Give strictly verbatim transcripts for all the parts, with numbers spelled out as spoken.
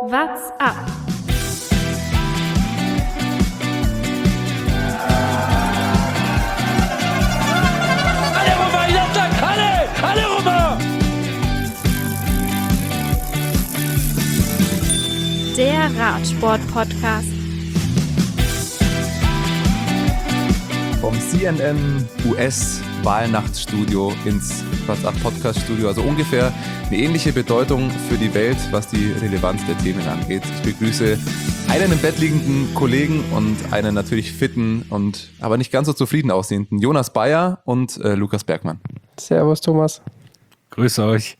What's up? Alle rüber, Jatzak, alle! Alle rüber! Der Radsport-Podcast. Vom C N N U S-Wahlnachtsstudio ins What's Up Podcast-Studio. Also ungefähr eine ähnliche Bedeutung für die Welt, was die Relevanz der Themen angeht. Ich begrüße einen im Bett liegenden Kollegen und einen natürlich fitten und aber nicht ganz so zufrieden aussehenden Jonas Bayer und äh, Lukas Bergmann. Servus Thomas. Grüß euch.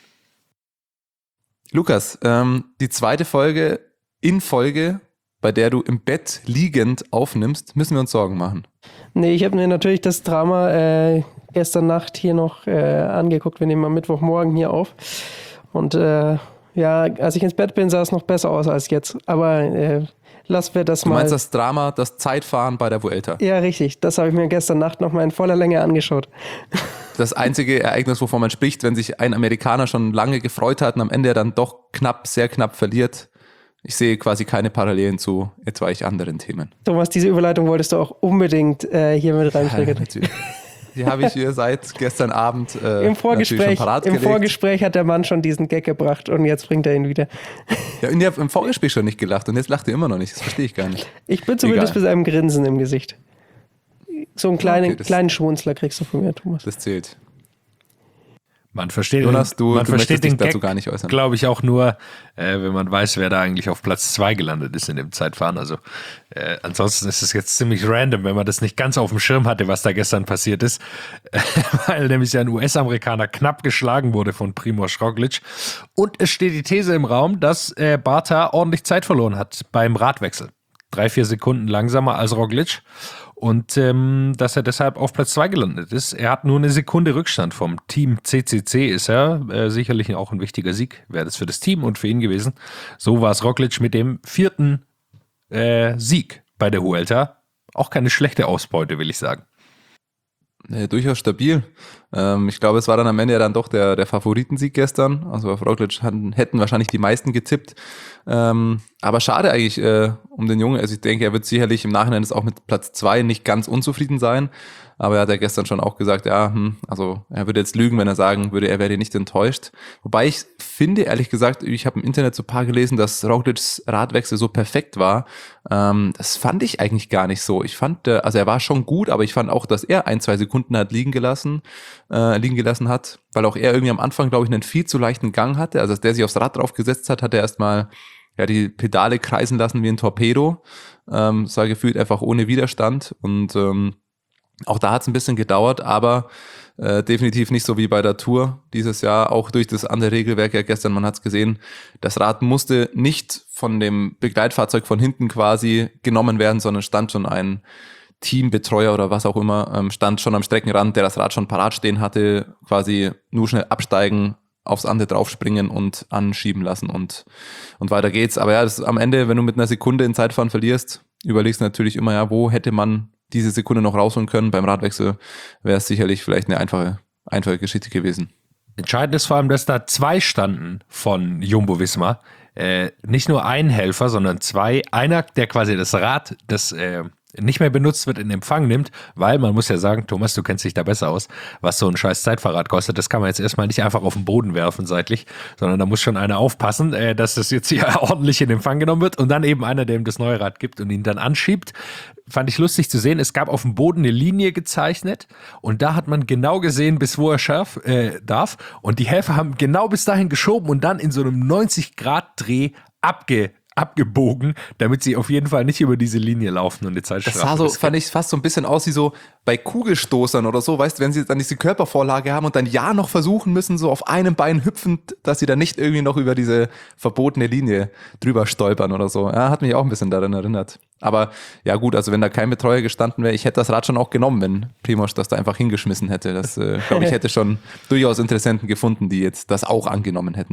Lukas, ähm, die zweite Folge in Folge, bei der du im Bett liegend aufnimmst, müssen wir uns Sorgen machen. Nee, ich habe mir natürlich das Drama äh, gestern Nacht hier noch äh, angeguckt. Wir nehmen am Mittwochmorgen hier auf. Und äh, ja, als ich ins Bett bin, sah es noch besser aus als jetzt. Aber äh, lassen wir das du mal. Du meinst das Drama, das Zeitfahren bei der Vuelta? Ja, richtig. Das habe ich mir gestern Nacht noch mal in voller Länge angeschaut. Das einzige Ereignis, wovon man spricht, wenn sich ein Amerikaner schon lange gefreut hat und am Ende dann doch knapp, sehr knapp verliert. Ich sehe quasi keine Parallelen zu etwaig anderen Themen. Thomas, diese Überleitung wolltest du auch unbedingt äh, hier mit reinbringen. Ja, natürlich. Die habe ich hier seit gestern Abend äh, Im Vorgespräch, schon parat Im gelegt. Vorgespräch hat der Mann schon diesen Gag gebracht und jetzt bringt er ihn wieder. Ja, und ihr habt im Vorgespräch schon nicht gelacht und jetzt lacht ihr immer noch nicht. Das verstehe ich gar nicht. Ich bin zumindest Egal. mit einem Grinsen im Gesicht. So einen kleinen, Okay, kleinen Schwunzler kriegst du von mir, Thomas. Das zählt. Man versteht Jonas, du, man du versteht möchtest dich den dazu Gag, gar nicht äußern. glaube ich, auch nur, äh, wenn man weiß, wer da eigentlich auf Platz zwei gelandet ist in dem Zeitfahren. Also äh, ansonsten ist es jetzt ziemlich random, wenn man das nicht ganz auf dem Schirm hatte, was da gestern passiert ist. Äh, weil nämlich ein U S-Amerikaner knapp geschlagen wurde von Primož Roglič. Und es steht die These im Raum, dass äh, Barta ordentlich Zeit verloren hat beim Radwechsel. Drei, vier Sekunden langsamer als Roglič. Und ähm, dass er deshalb auf Platz zwei gelandet ist. Er hat nur eine Sekunde Rückstand vom Team C C C, ist er. Äh, sicherlich auch ein wichtiger Sieg, wäre das für das Team und für ihn gewesen. So war es Roglič mit dem vierten äh, Sieg bei der Vuelta. Auch keine schlechte Ausbeute, will ich sagen. Nee, durchaus stabil. Ähm, ich glaube, es war dann am Ende ja dann doch der, der Favoritensieg gestern. Also auf Roglič hatten, hätten wahrscheinlich die meisten getippt. Ähm, aber schade eigentlich äh, um den Jungen. Also ich denke, er wird sicherlich im Nachhinein jetzt auch mit Platz zwei nicht ganz unzufrieden sein. Aber er hat ja gestern schon auch gesagt, ja, hm, also er würde jetzt lügen, wenn er sagen würde, er wäre nicht enttäuscht. Wobei ich finde, ehrlich gesagt, ich habe im Internet so ein paar gelesen, dass Rogličs Radwechsel so perfekt war. Ähm, das fand ich eigentlich gar nicht so. Ich fand, äh, also er war schon gut, aber ich fand auch, dass er ein, zwei Sekunden hat liegen gelassen, äh, liegen gelassen hat, weil auch er irgendwie am Anfang, glaube ich, einen viel zu leichten Gang hatte. Also als der sich aufs Rad draufgesetzt hat, hat er erstmal ja die Pedale kreisen lassen wie ein Torpedo. Ähm, das war gefühlt einfach ohne Widerstand und ähm, auch da hat es ein bisschen gedauert, aber äh, definitiv nicht so wie bei der Tour dieses Jahr, auch durch das andere Regelwerk ja gestern, man hat es gesehen, das Rad musste nicht von dem Begleitfahrzeug von hinten quasi genommen werden, sondern stand schon ein Teambetreuer oder was auch immer, ähm, stand schon am Streckenrand, der das Rad schon parat stehen hatte, quasi nur schnell absteigen, aufs andere draufspringen und anschieben lassen und und weiter geht's. Aber ja, das ist am Ende, wenn du mit einer Sekunde in Zeitfahren verlierst, überlegst du natürlich immer, ja, wo hätte man diese Sekunde noch rausholen können. Beim Radwechsel wäre es sicherlich vielleicht eine einfache, einfache Geschichte gewesen. Entscheidend ist vor allem, dass da zwei standen von Jumbo-Visma. Äh, nicht nur ein Helfer, sondern zwei. Einer, der quasi das Rad, das äh, nicht mehr benutzt wird, in Empfang nimmt, weil man muss ja sagen, Thomas, du kennst dich da besser aus, was so ein scheiß Zeitfahrrad kostet, das kann man jetzt erstmal nicht einfach auf den Boden werfen seitlich, sondern da muss schon einer aufpassen, äh, dass das jetzt hier ordentlich in Empfang genommen wird und dann eben einer, der ihm das neue Rad gibt und ihn dann anschiebt. Fand ich lustig zu sehen, es gab auf dem Boden eine Linie gezeichnet und da hat man genau gesehen, bis wo er scharf äh, darf und die Helfer haben genau bis dahin geschoben und dann in so einem neunzig Grad Dreh abge abgebogen, damit sie auf jeden Fall nicht über diese Linie laufen und die Zeitstrafe. Das sah so, riskieren. fand ich fast so ein bisschen aus wie so bei Kugelstoßern oder so, weißt du, wenn sie dann diese Körpervorlage haben und dann ja noch versuchen müssen, so auf einem Bein hüpfend, dass sie dann nicht irgendwie noch über diese verbotene Linie drüber stolpern oder so. Ja, hat mich auch ein bisschen daran erinnert. Aber ja gut, also wenn da kein Betreuer gestanden wäre, ich hätte das Rad schon auch genommen, wenn Primož das da einfach hingeschmissen hätte. Das, äh, glaube ich, hätte schon durchaus Interessenten gefunden, die jetzt das auch angenommen hätten.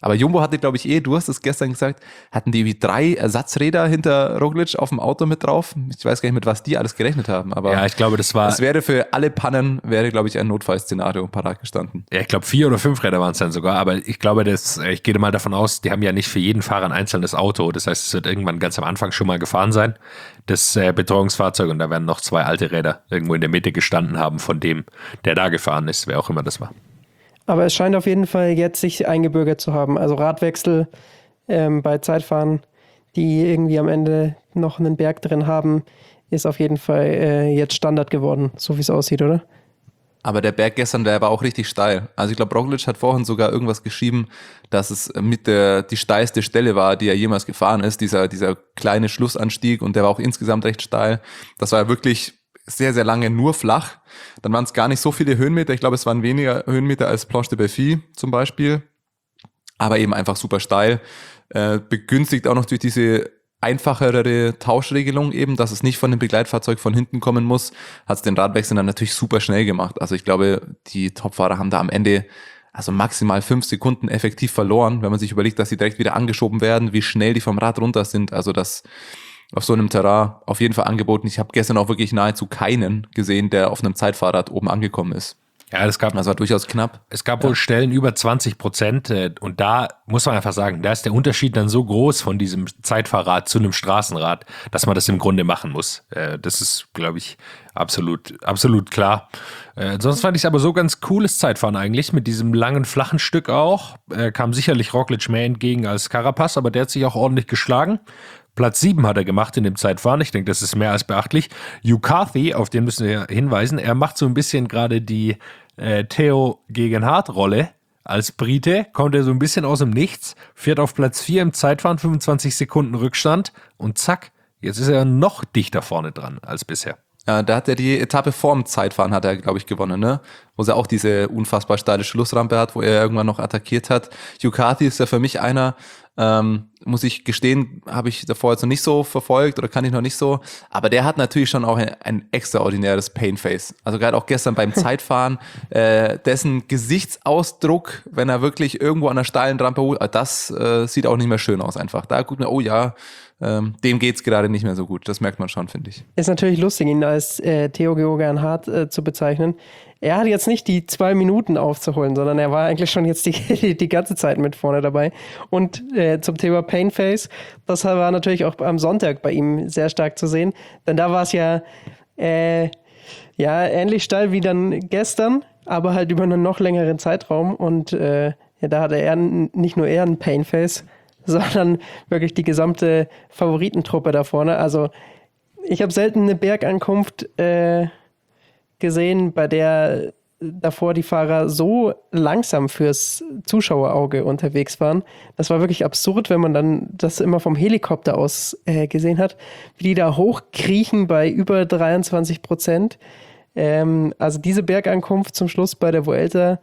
Aber Jumbo hatte, glaube ich, eh, du hast es gestern gesagt, hatten die wie drei Ersatzräder hinter Roglic auf dem Auto mit drauf. Ich weiß gar nicht, mit was die alles gerechnet haben. Aber ja, ich glaube, das war... es wäre für alle Pannen, wäre, glaube ich, ein Notfallszenario parat gestanden. Ja, ich glaube, vier oder fünf Räder waren es dann sogar. Aber ich glaube, das, ich gehe mal davon aus, die haben ja nicht für jeden Fahrer ein einzelnes Auto. Das heißt, es wird irgendwann ganz am Anfang schon mal gefahren sein, das äh, Betreuungsfahrzeug. Und da werden noch zwei alte Räder irgendwo in der Mitte gestanden haben von dem, der da gefahren ist, wer auch immer das war. Aber es scheint auf jeden Fall jetzt sich eingebürgert zu haben. Also Radwechsel ähm, bei Zeitfahren, die irgendwie am Ende noch einen Berg drin haben, ist auf jeden Fall äh, jetzt Standard geworden, so wie es aussieht, oder? Aber der Berg gestern, der war auch richtig steil. Also ich glaube, Roglic hat vorhin sogar irgendwas geschrieben, dass es mit der die steilste Stelle war, die er jemals gefahren ist, dieser dieser kleine Schlussanstieg, und der war auch insgesamt recht steil. Das war wirklich sehr, sehr lange nur flach. Dann waren es gar nicht so viele Höhenmeter. Ich glaube, es waren weniger Höhenmeter als Planche de Belfi zum Beispiel. Aber eben einfach super steil. Äh, begünstigt auch noch durch diese einfachere Tauschregelung eben, dass es nicht von dem Begleitfahrzeug von hinten kommen muss, hat es den Radwechsel dann natürlich super schnell gemacht. Also ich glaube, die Topfahrer haben da am Ende also maximal fünf Sekunden effektiv verloren, wenn man sich überlegt, dass sie direkt wieder angeschoben werden, wie schnell die vom Rad runter sind. Also das auf so einem Terrain auf jeden Fall angeboten. Ich habe gestern auch wirklich nahezu keinen gesehen, der auf einem Zeitfahrrad oben angekommen ist. Ja, das gab, das war durchaus knapp. Es gab wohl Stellen über zwanzig Prozent und da muss man einfach sagen, da ist der Unterschied dann so groß von diesem Zeitfahrrad zu einem Straßenrad, dass man das im Grunde machen muss. Das ist, glaube ich, absolut, absolut klar. Sonst fand ich es aber so ganz cooles Zeitfahren eigentlich, mit diesem langen, flachen Stück auch. Kam sicherlich Roglic mehr entgegen als Carapaz, aber der hat sich auch ordentlich geschlagen. Platz sieben hat er gemacht in dem Zeitfahren. Ich denke, das ist mehr als beachtlich. Hugh Carthy, auf den müssen wir hinweisen, er macht so ein bisschen gerade die äh, Theo gegen Hart-Rolle. Als Brite kommt er so ein bisschen aus dem Nichts, fährt auf Platz vier im Zeitfahren, fünfundzwanzig Sekunden Rückstand und zack, jetzt ist er noch dichter vorne dran als bisher. Ja, da hat er die Etappe vorm Zeitfahren, hat er, glaube ich, gewonnen, ne? Wo er auch diese unfassbar steile Schlussrampe hat, wo er irgendwann noch attackiert hat. Hugh Carthy ist ja für mich einer, ähm, muss ich gestehen, habe ich davor jetzt noch nicht so verfolgt oder kann ich noch nicht so, aber der hat natürlich schon auch ein, ein extraordinäres Painface. Also gerade auch gestern beim Zeitfahren, äh, dessen Gesichtsausdruck, wenn er wirklich irgendwo an der steilen Rampe, das äh, sieht auch nicht mehr schön aus einfach. Da guckt man, oh ja, ähm, dem geht's gerade nicht mehr so gut. Das merkt man schon, finde ich. Ist natürlich lustig, ihn als äh, Theo Geoghegan Hart äh, zu bezeichnen. Er hat jetzt nicht die zwei Minuten aufzuholen, sondern er war eigentlich schon jetzt die, die ganze Zeit mit vorne dabei. Und äh, zum Thema Painface, das war natürlich auch am Sonntag bei ihm sehr stark zu sehen. Denn da war es ja, äh, ja ähnlich steil wie dann gestern, aber halt über einen noch längeren Zeitraum. Und äh, ja, da hatte er nicht nur er ein Painface, sondern wirklich die gesamte Favoritentruppe da vorne. Also ich habe selten eine Bergankunft äh, gesehen, bei der davor die Fahrer so langsam fürs Zuschauerauge unterwegs waren. Das war wirklich absurd, wenn man dann das immer vom Helikopter aus äh, gesehen hat, wie die da hochkriechen bei über dreiundzwanzig Prozent. Ähm, also diese Bergankunft zum Schluss bei der Vuelta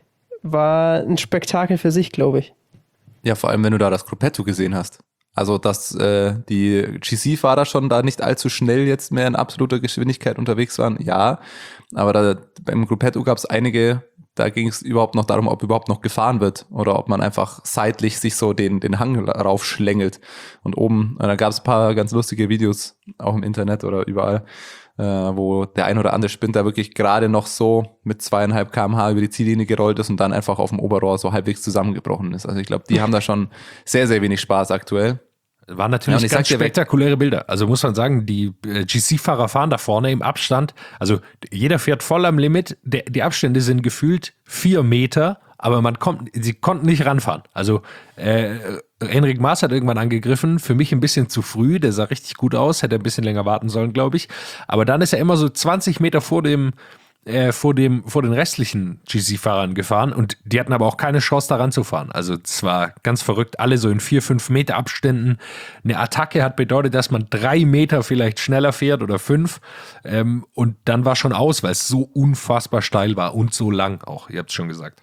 war ein Spektakel für sich, glaube ich. Ja, vor allem, wenn du da das Gruppetto gesehen hast. Also, dass äh, die G C-Fahrer schon da nicht allzu schnell jetzt mehr in absoluter Geschwindigkeit unterwegs waren, ja. Aber da, beim Gruppetto gab es einige, da ging es überhaupt noch darum, ob überhaupt noch gefahren wird oder ob man einfach seitlich sich so den, den Hang raufschlängelt. Und oben, äh, da gab es ein paar ganz lustige Videos, auch im Internet oder überall, äh, wo der ein oder andere Sprinter wirklich gerade noch so mit zweieinhalb Kilometer pro Stunde über die Ziellinie gerollt ist und dann einfach auf dem Oberrohr so halbwegs zusammengebrochen ist. Also ich glaube, die haben da schon sehr, sehr wenig Spaß aktuell. Waren natürlich ja, ganz spektakuläre Bilder. Also muss man sagen, die äh, G C-Fahrer fahren da vorne im Abstand. Also jeder fährt voll am Limit. Der, die Abstände sind gefühlt vier Meter, aber man kommt, sie konnten nicht ranfahren. Also äh, Enric Mas hat irgendwann angegriffen, für mich ein bisschen zu früh. Der sah richtig gut aus, hätte ein bisschen länger warten sollen, glaube ich. Aber dann ist er immer so zwanzig Meter vor dem Äh, vor dem vor den restlichen G C-Fahrern gefahren und die hatten aber auch keine Chance, da ranzufahren. Also es war ganz verrückt, alle so in vier, fünf Meter Abständen. Eine Attacke hat bedeutet, dass man drei Meter vielleicht schneller fährt oder fünf ähm, und dann war schon aus, weil es so unfassbar steil war und so lang auch, ihr habt es schon gesagt.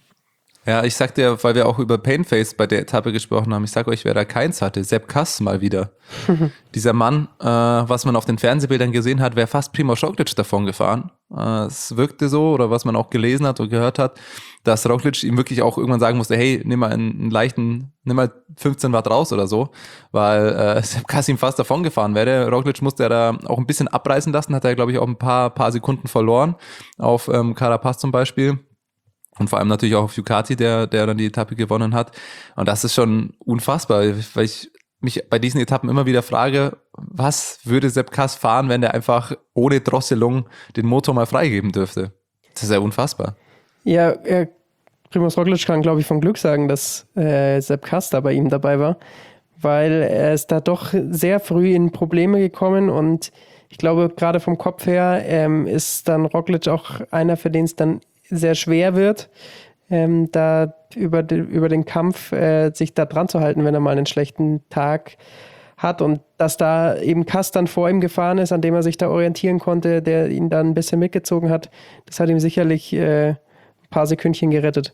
Ja, ich sagte ja, weil wir auch über Painface bei der Etappe gesprochen haben, ich sage euch, wer da keins hatte, Sepp Kuss mal wieder. Dieser Mann, äh, was man auf den Fernsehbildern gesehen hat, wäre fast Primož Roglič davon gefahren. Äh, es wirkte so, oder was man auch gelesen hat und gehört hat, dass Roglic ihm wirklich auch irgendwann sagen musste, hey, nimm mal einen, einen leichten, nimm mal fünfzehn Watt raus oder so, weil äh, Sepp Kass ihm fast davon gefahren wäre. Roglic musste er da auch ein bisschen abreißen lassen, hat er, glaube ich, auch ein paar, paar Sekunden verloren auf ähm, Carapaz zum Beispiel. Und vor allem natürlich auch auf Ducati, der, der dann die Etappe gewonnen hat. Und das ist schon unfassbar, weil ich mich bei diesen Etappen immer wieder frage, was würde Sepp Kass fahren, wenn der einfach ohne Drosselung den Motor mal freigeben dürfte? Das ist ja unfassbar. Ja, äh, Primož Roglic kann, glaube ich, von Glück sagen, dass äh, Sepp Kass da bei ihm dabei war, weil er ist da doch sehr früh in Probleme gekommen und ich glaube, gerade vom Kopf her ähm, ist dann Roglic auch einer, für den es dann sehr schwer wird, ähm, da über, de, über den Kampf äh, sich da dran zu halten, wenn er mal einen schlechten Tag hat und dass da eben Kass dann vor ihm gefahren ist, an dem er sich da orientieren konnte, der ihn dann ein bisschen mitgezogen hat, das hat ihm sicherlich äh, ein paar Sekündchen gerettet.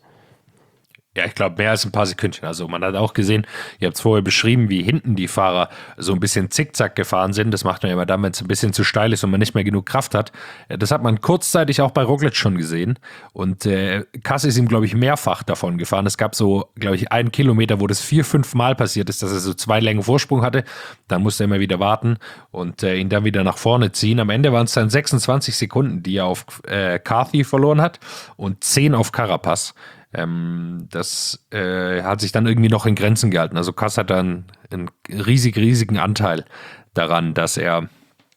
Ja, ich glaube, mehr als ein paar Sekündchen. Also man hat auch gesehen, ihr habt es vorher beschrieben, wie hinten die Fahrer so ein bisschen zickzack gefahren sind. Das macht man ja immer dann, wenn es ein bisschen zu steil ist und man nicht mehr genug Kraft hat. Das hat man kurzzeitig auch bei Roglic schon gesehen. Und äh, Kass ist ihm, glaube ich, mehrfach davon gefahren. Es gab so, glaube ich, einen Kilometer, wo das vier, fünf Mal passiert ist, dass er so zwei Längen Vorsprung hatte. Dann musste er immer wieder warten und äh, ihn dann wieder nach vorne ziehen. Am Ende waren es dann sechsundzwanzig Sekunden, die er auf äh, Carthy verloren hat und zehn auf Carapaz. Ähm, das äh, hat sich dann irgendwie noch in Grenzen gehalten. Also Kass hat dann einen riesig, riesigen Anteil daran, dass er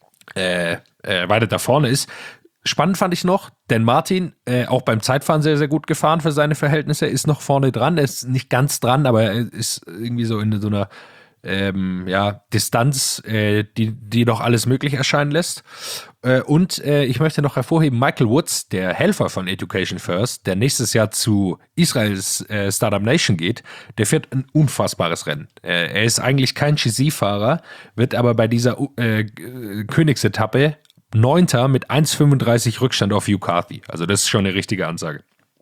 äh, äh, weiter da vorne ist. Spannend fand ich noch, denn Martin, äh, auch beim Zeitfahren sehr, sehr gut gefahren für seine Verhältnisse, ist noch vorne dran. Er ist nicht ganz dran, aber er ist irgendwie so in so einer Ähm, ja, Distanz, äh, die, die doch alles möglich erscheinen lässt. Äh, und äh, ich möchte noch hervorheben, Michael Woods, der Helfer von Education First, der nächstes Jahr zu Israels äh, Startup Nation geht, der fährt ein unfassbares Rennen. Äh, er ist eigentlich kein G C-Fahrer, wird aber bei dieser äh, Königsetappe Neunter mit eins fünfunddreißig Rückstand auf Hugh Carthy. Also das ist schon eine richtige Ansage.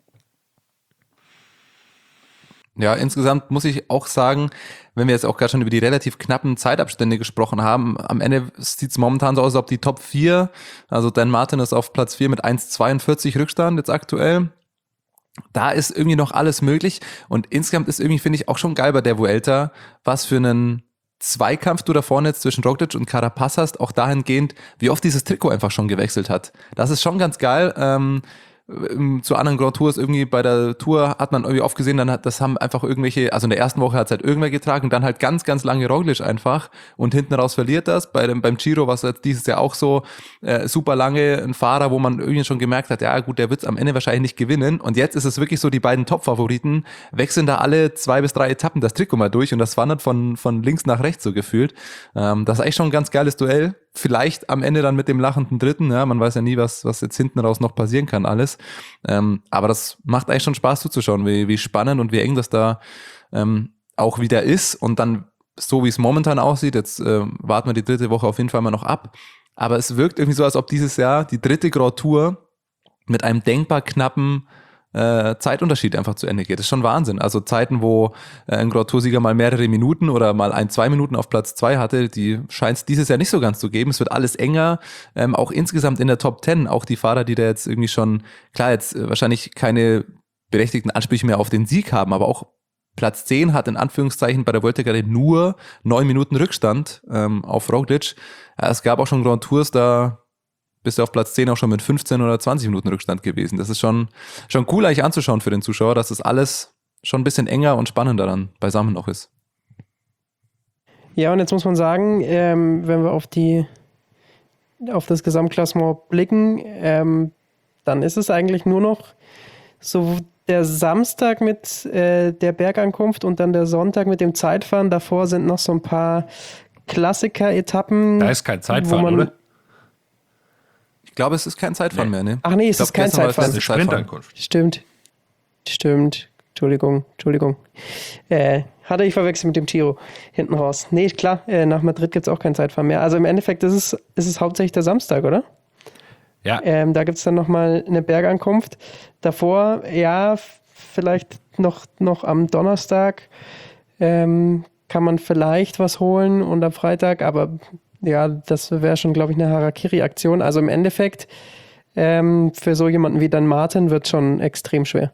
Ja, insgesamt muss ich auch sagen, wenn wir jetzt auch gerade schon über die relativ knappen Zeitabstände gesprochen haben, am Ende sieht es momentan so aus, als ob die Top vier, also Dan Martin ist auf Platz vier mit eins zweiundvierzig Rückstand jetzt aktuell. Da ist irgendwie noch alles möglich und insgesamt ist irgendwie, finde ich, auch schon geil bei der Vuelta, was für einen Zweikampf du da vorne jetzt zwischen Roglic und Carapaz hast, auch dahingehend, wie oft dieses Trikot einfach schon gewechselt hat. Das ist schon ganz geil. Ähm, zu anderen Grand Tours irgendwie bei der Tour hat man irgendwie oft gesehen, dann hat, das haben einfach irgendwelche, also in der ersten Woche hat es halt irgendwer getragen und dann halt ganz, ganz lange Roglic einfach und hinten raus verliert das. Bei dem, beim Giro war es jetzt dieses Jahr auch so, äh, super lange ein Fahrer, wo man irgendwie schon gemerkt hat, ja gut, der wird es am Ende wahrscheinlich nicht gewinnen und jetzt ist es wirklich so, die beiden Top-Favoriten wechseln da alle zwei bis drei Etappen das Trikot mal durch und das wandert von, von links nach rechts so gefühlt. Ähm, das ist eigentlich schon ein ganz geiles Duell. Vielleicht am Ende dann mit dem lachenden Dritten, ja, man weiß ja nie, was, was jetzt hinten raus noch passieren kann alles. Ähm, aber das macht eigentlich schon Spaß zuzuschauen, wie, wie spannend und wie eng das da ähm, auch wieder ist. Und dann, so wie es momentan aussieht, jetzt äh, warten wir die dritte Woche auf jeden Fall mal noch ab. Aber es wirkt irgendwie so, als ob dieses Jahr die dritte Grand Tour mit einem denkbar knappen äh, Zeitunterschied einfach zu Ende geht. Das ist schon Wahnsinn. Also Zeiten, wo äh, ein Grand Tour-Sieger mal mehrere Minuten oder mal ein, zwei Minuten auf Platz zwei hatte, die scheint es dieses Jahr nicht so ganz zu geben. Es wird alles enger, ähm, auch insgesamt in der Top Ten. Auch die Fahrer, die da jetzt irgendwie schon, klar, jetzt äh, wahrscheinlich keine berechtigten Ansprüche mehr auf den Sieg haben, aber auch Platz zehn hat in Anführungszeichen bei der Vuelta gerade nur neun Minuten Rückstand ähm, auf Roglic. Ja, es gab auch schon Grand Tours, da bist du auf Platz zehn auch schon mit fünfzehn oder zwanzig Minuten Rückstand gewesen. Das ist schon, schon cool eigentlich anzuschauen für den Zuschauer, dass das alles schon ein bisschen enger und spannender dann beisammen noch ist. Ja, und jetzt muss man sagen, ähm, wenn wir auf die auf das Gesamtklassement blicken, ähm, dann ist es eigentlich nur noch so der Samstag mit äh, der Bergankunft und dann der Sonntag mit dem Zeitfahren. Davor sind noch so ein paar Klassiker-Etappen. Da ist kein Zeitfahren, man, oder? Ich glaube, es ist kein Zeitfahren nee. mehr, ne? Ach nee, es ist kein Zeitfahren. Es ist eine Sprintankunft. Stimmt. Stimmt. Entschuldigung, Entschuldigung. Äh, hatte ich verwechselt mit dem Giro hinten raus. Nee, klar, äh, nach Madrid gibt es auch kein Zeitfahren mehr. Also im Endeffekt ist es, ist es hauptsächlich der Samstag, oder? Ja. Ähm, da gibt es dann nochmal eine Bergankunft. Davor, ja, f- vielleicht noch, noch am Donnerstag ähm, kann man vielleicht was holen und am Freitag, aber ja, das wäre schon, glaube ich, eine Harakiri-Aktion. Also im Endeffekt ähm, für so jemanden wie Dan Martin wird schon extrem schwer.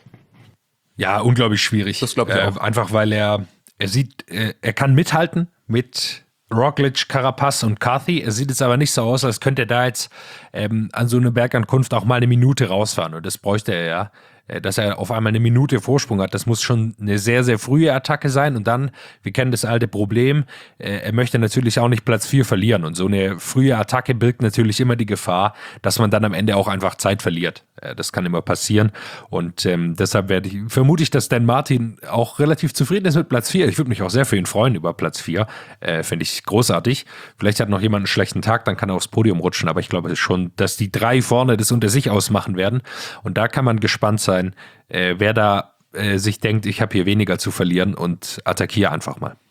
Ja, unglaublich schwierig. Das glaube ich äh, auch. Einfach weil er, er sieht, äh, er kann mithalten mit Roglic, Carapaz und Carthy. Es sieht jetzt aber nicht so aus, als könnte er da jetzt ähm, an so eine Bergankunft auch mal eine Minute rausfahren. Und das bräuchte er ja. Dass er auf einmal eine Minute Vorsprung hat, das muss schon eine sehr, sehr frühe Attacke sein. Und dann, wir kennen das alte Problem, er möchte natürlich auch nicht Platz vier verlieren. Und so eine frühe Attacke birgt natürlich immer die Gefahr, dass man dann am Ende auch einfach Zeit verliert. Das kann immer passieren. Und ähm, deshalb werde ich, vermute ich, dass Dan Martin auch relativ zufrieden ist mit Platz vier. Ich würde mich auch sehr für ihn freuen über Platz vier. Äh, Finde ich großartig. Vielleicht hat noch jemand einen schlechten Tag, dann kann er aufs Podium rutschen. Aber ich glaube schon, dass die drei vorne das unter sich ausmachen werden. Und da kann man gespannt sein, Äh, wer da äh, sich denkt, ich habe hier weniger zu verlieren und attackiere einfach mal.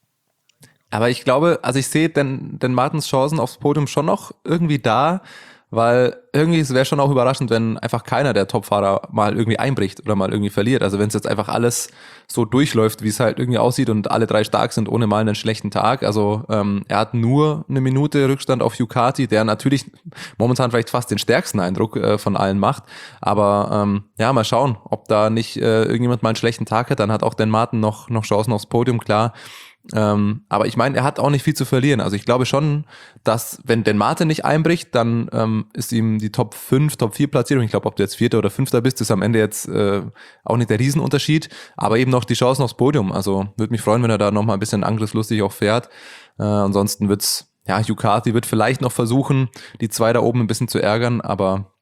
Aber ich glaube, also ich sehe den, den Martins Chancen aufs Podium schon noch irgendwie da, weil irgendwie es wäre schon auch überraschend, wenn einfach keiner der Topfahrer mal irgendwie einbricht oder mal irgendwie verliert. Also wenn es jetzt einfach alles so durchläuft, wie es halt irgendwie aussieht und alle drei stark sind, ohne mal einen schlechten Tag. Also ähm, er hat nur eine Minute Rückstand auf Ducati, der natürlich momentan vielleicht fast den stärksten Eindruck äh, von allen macht. Aber ähm, ja, mal schauen, ob da nicht äh, irgendjemand mal einen schlechten Tag hat. Dann hat auch Dan Martin noch, noch Chancen aufs Podium, klar. Ähm, aber ich meine, er hat auch nicht viel zu verlieren. Also ich glaube schon, dass wenn Dan Martin nicht einbricht, dann ähm, ist ihm die Top fünf, Top vier Platzierung, ich glaube, ob du jetzt Vierter oder Fünfter bist, ist am Ende jetzt äh, auch nicht der Riesenunterschied, aber eben noch die Chancen aufs Podium. Also würde mich freuen, wenn er da nochmal ein bisschen angriffslustig auch fährt. Äh, ansonsten wird's, ja, Ducati wird vielleicht noch versuchen, die zwei da oben ein bisschen zu ärgern, aber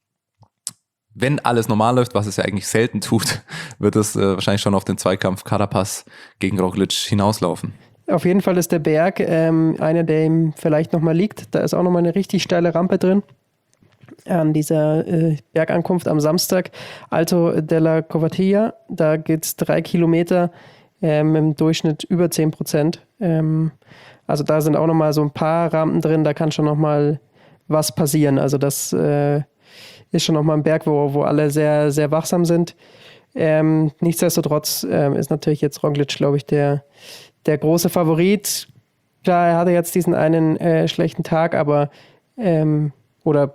wenn alles normal läuft, was es ja eigentlich selten tut, wird es äh, wahrscheinlich schon auf den Zweikampf Carapaz gegen Roglic hinauslaufen. Auf jeden Fall ist der Berg ähm, einer, der ihm vielleicht nochmal liegt. Da ist auch nochmal eine richtig steile Rampe drin an dieser äh, Bergankunft am Samstag. Alto della Covatilla, da geht es drei Kilometer ähm, im Durchschnitt über zehn Prozent. Ähm, also da sind auch nochmal so ein paar Rampen drin, da kann schon nochmal was passieren. Also das äh, ist schon nochmal ein Berg, wo, wo alle sehr, sehr wachsam sind. Ähm, nichtsdestotrotz ähm, ist natürlich jetzt Roglic, glaube ich, der Der große Favorit. Klar, er hatte jetzt diesen einen äh, schlechten Tag, aber ähm, oder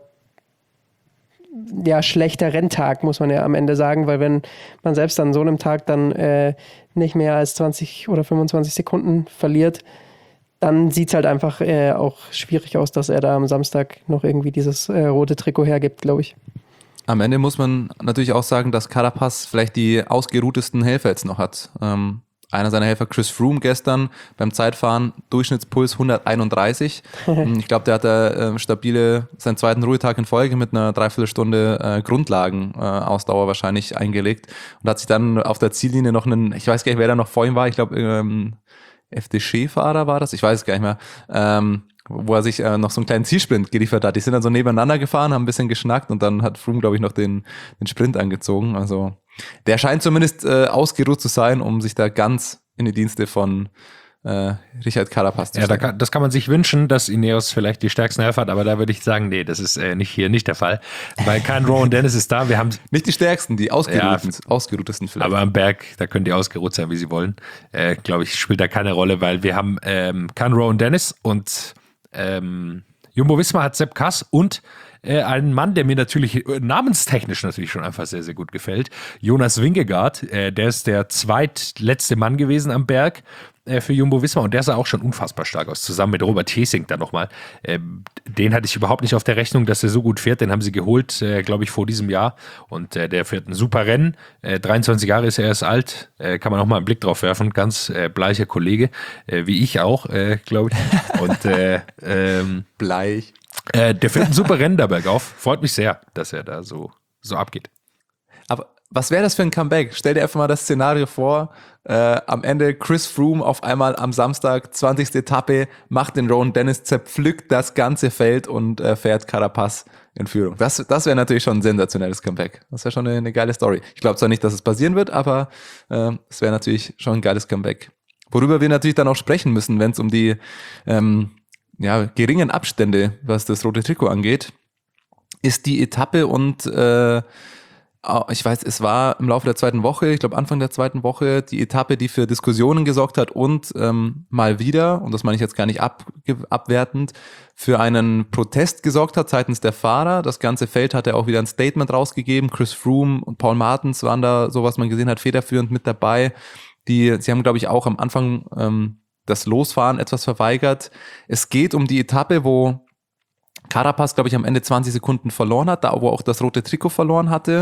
ja, schlechter Renntag, muss man ja am Ende sagen, weil wenn man selbst an so einem Tag dann äh, nicht mehr als zwanzig oder fünfundzwanzig Sekunden verliert, dann sieht es halt einfach äh, auch schwierig aus, dass er da am Samstag noch irgendwie dieses äh, rote Trikot hergibt, glaube ich. Am Ende muss man natürlich auch sagen, dass Carapaz vielleicht die ausgeruhtesten Helfer jetzt noch hat. Ähm, einer seiner Helfer, Chris Froome, gestern beim Zeitfahren, Durchschnittspuls hunderteinunddreißig. Ich glaube, der hat da äh, stabile, seinen zweiten Ruhetag in Folge mit einer Dreiviertelstunde äh, Grundlagenausdauer äh, wahrscheinlich eingelegt und hat sich dann auf der Ziellinie noch einen, ich weiß gar nicht, wer da noch vor ihm war, ich glaube, ähm, F D G-Fahrer war das, ich weiß es gar nicht mehr, ähm, wo er sich äh, noch so einen kleinen Zielsprint geliefert hat. Die sind dann so nebeneinander gefahren, haben ein bisschen geschnackt und dann hat Froome, glaube ich, noch den, den Sprint angezogen. Also der scheint zumindest äh, ausgeruht zu sein, um sich da ganz in die Dienste von äh, Richard Carapaz zu stellen. Ja, da kann, das kann man sich wünschen, dass Ineos vielleicht die stärksten Helfer hat, aber da würde ich sagen, nee, das ist äh, nicht hier nicht der Fall. Weil kein Rowan Dennis ist da. Wir haben nicht die stärksten, die ausgeruhten, ja, ausgeruhtesten vielleicht. Aber am Berg, da können die ausgeruht sein, wie sie wollen. Äh, glaube ich, spielt da keine Rolle, weil wir haben ähm, kein Rowan Dennis und ähm, Jumbo-Visma hat Sepp Kuss und äh, einen Mann, der mir natürlich äh, namenstechnisch natürlich schon einfach sehr, sehr gut gefällt. Jonas Vingegaard, äh, der ist der zweitletzte Mann gewesen am Berg äh, für Jumbo-Visma und der sah auch schon unfassbar stark aus, zusammen mit Robert Hesing dann nochmal. Äh, den hatte ich überhaupt nicht auf der Rechnung, dass er so gut fährt, den haben sie geholt, äh, glaube ich, vor diesem Jahr und äh, der fährt ein super Rennen, äh, dreiundzwanzig Jahre ist er erst alt, äh, kann man auch mal einen Blick drauf werfen, ganz äh, bleicher Kollege, äh, wie ich auch, äh, glaube ich, und äh, ähm, bleich. Äh, der fährt ein super Rennen da bergauf. Freut mich sehr, dass er da so, so abgeht. Aber was wäre das für ein Comeback? Stell dir einfach mal das Szenario vor, äh, am Ende Chris Froome auf einmal am Samstag, zwanzigste Etappe, macht den Rowan Dennis, zerpflückt das ganze Feld und äh, fährt Carapaz in Führung. Das, das wäre natürlich schon ein sensationelles Comeback. Das wäre schon eine, eine geile Story. Ich glaube zwar nicht, dass es passieren wird, aber äh, es wäre natürlich schon ein geiles Comeback. Worüber wir natürlich dann auch sprechen müssen, wenn es um die ähm, ja, geringen Abstände, was das rote Trikot angeht, ist die Etappe und äh, ich weiß, es war im Laufe der zweiten Woche, ich glaube Anfang der zweiten Woche, die Etappe, die für Diskussionen gesorgt hat und ähm, mal wieder, und das meine ich jetzt gar nicht ab, abwertend, für einen Protest gesorgt hat seitens der Fahrer. Das ganze Feld hat er auch wieder ein Statement rausgegeben. Chris Froome und Paul Martens waren da, so was man gesehen hat, federführend mit dabei. Die, sie haben, glaube ich, auch am Anfang ähm, das Losfahren etwas verweigert. Es geht um die Etappe, wo Carapaz, glaube ich, am Ende zwanzig Sekunden verloren hat, da wo er auch das rote Trikot verloren hatte.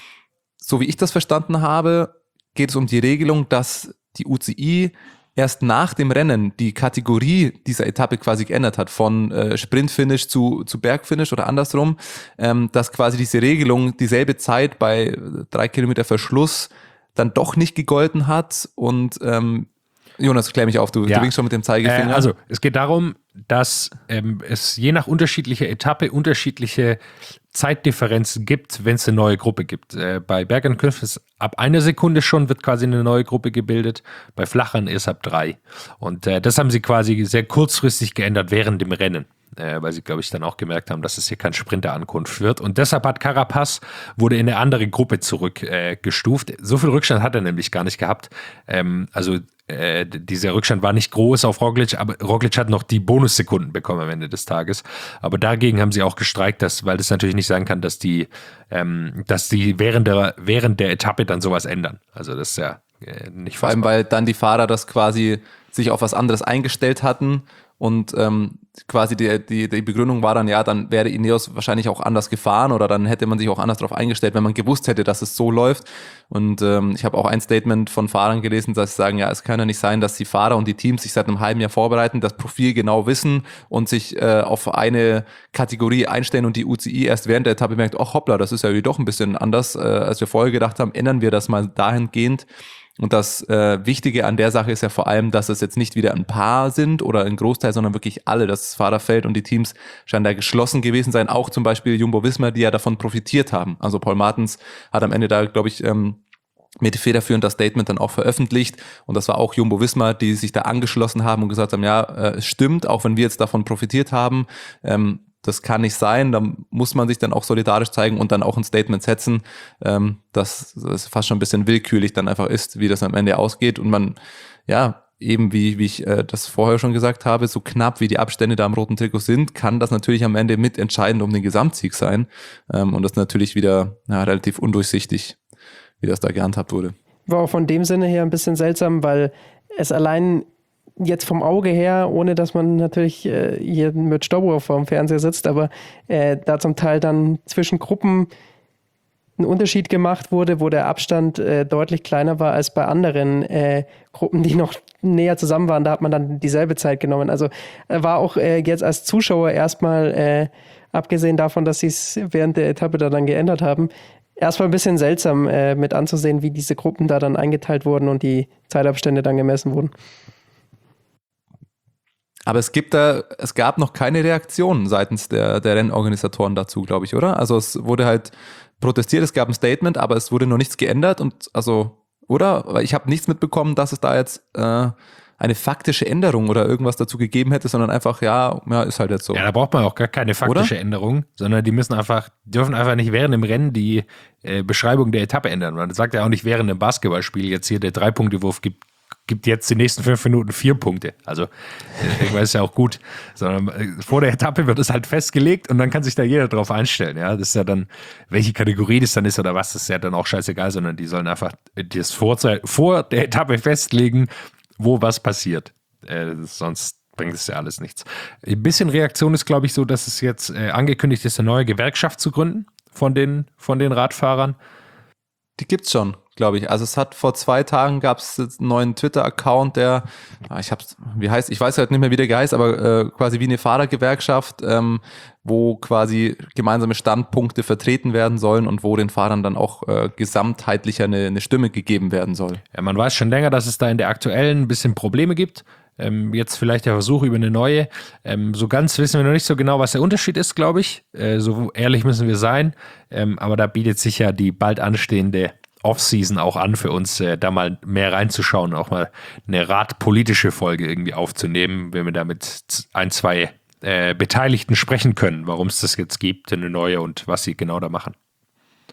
So wie ich das verstanden habe, geht es um die Regelung, dass die U C I erst nach dem Rennen die Kategorie dieser Etappe quasi geändert hat, von äh, Sprintfinish zu, zu Bergfinish oder andersrum, ähm, dass quasi diese Regelung dieselbe Zeit bei drei Kilometer Verschluss dann doch nicht gegolten hat. Und ähm, Jonas, klär mich auf, du, ja. du winkst schon mit dem Zeigefinger. Äh, also es geht darum, dass ähm, es je nach unterschiedlicher Etappe unterschiedliche Zeitdifferenzen gibt, wenn es eine neue Gruppe gibt. Äh, bei Bergankünften ist ab einer Sekunde schon wird quasi eine neue Gruppe gebildet, bei Flachern erst ab drei. Und äh, das haben sie quasi sehr kurzfristig geändert während dem Rennen. Äh, weil sie, glaube ich, dann auch gemerkt haben, dass es hier kein Sprinterankunft wird. Und deshalb hat Carapaz, wurde in eine andere Gruppe zurückgestuft. Äh, so viel Rückstand hat er nämlich gar nicht gehabt. Ähm, also äh, dieser Rückstand war nicht groß auf Roglic, aber Roglic hat noch die Bonussekunden bekommen am Ende des Tages. Aber dagegen haben sie auch gestreikt, dass, weil das natürlich nicht sein kann, dass die, ähm, dass die während der, während der Etappe dann sowas ändern. Also das ist ja äh, nicht Vor allem, fassbar. weil dann die Fahrer das quasi sich auf was anderes eingestellt hatten und ähm, quasi die, die, die Begründung war dann, ja, dann wäre Ineos wahrscheinlich auch anders gefahren oder dann hätte man sich auch anders darauf eingestellt, wenn man gewusst hätte, dass es so läuft. Und ähm, ich habe auch ein Statement von Fahrern gelesen, dass sie sagen, ja, es kann ja nicht sein, dass die Fahrer und die Teams sich seit einem halben Jahr vorbereiten, das Profil genau wissen und sich äh, auf eine Kategorie einstellen und die U C I erst während der Etappe merkt, ach hoppla, das ist ja irgendwie doch ein bisschen anders, äh, als wir vorher gedacht haben, ändern wir das mal dahingehend. Und das äh, Wichtige an der Sache ist ja vor allem, dass es jetzt nicht wieder ein Paar sind oder ein Großteil, sondern wirklich alle. Das Fahrerfeld und die Teams scheinen da geschlossen gewesen sein. Auch zum Beispiel Jumbo-Visma, die ja davon profitiert haben. Also Paul Martens hat am Ende da, glaube ich, ähm, mit federführend das Statement dann auch veröffentlicht. Und das war auch Jumbo-Visma, die sich da angeschlossen haben und gesagt haben, ja, äh, es stimmt, auch wenn wir jetzt davon profitiert haben. Ähm, Das kann nicht sein, da muss man sich dann auch solidarisch zeigen und dann auch ein Statement setzen, ähm, dass das fast schon ein bisschen willkürlich dann einfach ist, wie das am Ende ausgeht und man, ja, eben wie, wie ich äh, das vorher schon gesagt habe, so knapp wie die Abstände da am roten Trikot sind, kann das natürlich am Ende mitentscheidend um den Gesamtsieg sein ähm, und das ist natürlich wieder ja, relativ undurchsichtig, wie das da gehandhabt wurde. War auch von dem Sinne her ein bisschen seltsam, weil es allein jetzt vom Auge her, ohne dass man natürlich äh, hier mit Stauber vor dem Fernseher sitzt, aber äh, da zum Teil dann zwischen Gruppen ein Unterschied gemacht wurde, wo der Abstand äh, deutlich kleiner war als bei anderen äh, Gruppen, die noch näher zusammen waren. Da hat man dann dieselbe Zeit genommen. Also äh, war auch äh, jetzt als Zuschauer erstmal, äh, abgesehen davon, dass sie es während der Etappe da dann geändert haben, erstmal ein bisschen seltsam äh, mit anzusehen, wie diese Gruppen da dann eingeteilt wurden und die Zeitabstände dann gemessen wurden. Aber es gibt da, es gab noch keine Reaktion seitens der, der Rennorganisatoren dazu, glaube ich, oder? Also es wurde halt protestiert, es gab ein Statement, aber es wurde noch nichts geändert und also, oder? Weil ich habe nichts mitbekommen, dass es da jetzt äh, eine faktische Änderung oder irgendwas dazu gegeben hätte, sondern einfach, ja, ja, ist halt jetzt so. Ja, da braucht man auch gar keine faktische Oder? Änderung, sondern die müssen einfach, dürfen einfach nicht während dem Rennen die äh, Beschreibung der Etappe ändern. Man sagt ja auch nicht während dem Basketballspiel jetzt hier der Drei-Punkte-Wurf gibt gibt jetzt die nächsten fünf Minuten vier Punkte. Also, irgendwann ist ja auch gut. Sondern vor der Etappe wird es halt festgelegt und dann kann sich da jeder drauf einstellen. Ja, das ist ja dann, welche Kategorie das dann ist oder was, das ist ja dann auch scheißegal, sondern die sollen einfach das vor, vor der Etappe festlegen, wo was passiert. Äh, sonst bringt es ja alles nichts. Ein bisschen Reaktion ist, glaube ich, so, dass es jetzt äh, angekündigt ist, eine neue Gewerkschaft zu gründen von den, von den Radfahrern. Die gibt's schon, glaube ich. Also es hat vor zwei Tagen gab es einen neuen Twitter-Account, der, ich hab's, wie heißt, ich weiß halt nicht mehr, wie der heißt, aber äh, quasi wie eine Fahrergewerkschaft, ähm, wo quasi gemeinsame Standpunkte vertreten werden sollen und wo den Fahrern dann auch äh, gesamtheitlicher eine, eine Stimme gegeben werden soll. Ja, man weiß schon länger, dass es da in der aktuellen ein bisschen Probleme gibt. Ähm, jetzt vielleicht der Versuch über eine neue. Ähm, so ganz wissen wir noch nicht so genau, was der Unterschied ist, glaube ich. Äh, so ehrlich müssen wir sein. Ähm, aber da bietet sich ja die bald anstehende Off-Season auch an für uns, äh, da mal mehr reinzuschauen, auch mal eine radpolitische Folge irgendwie aufzunehmen, wenn wir da mit ein, zwei äh, Beteiligten sprechen können, warum es das jetzt gibt, eine neue und was sie genau da machen.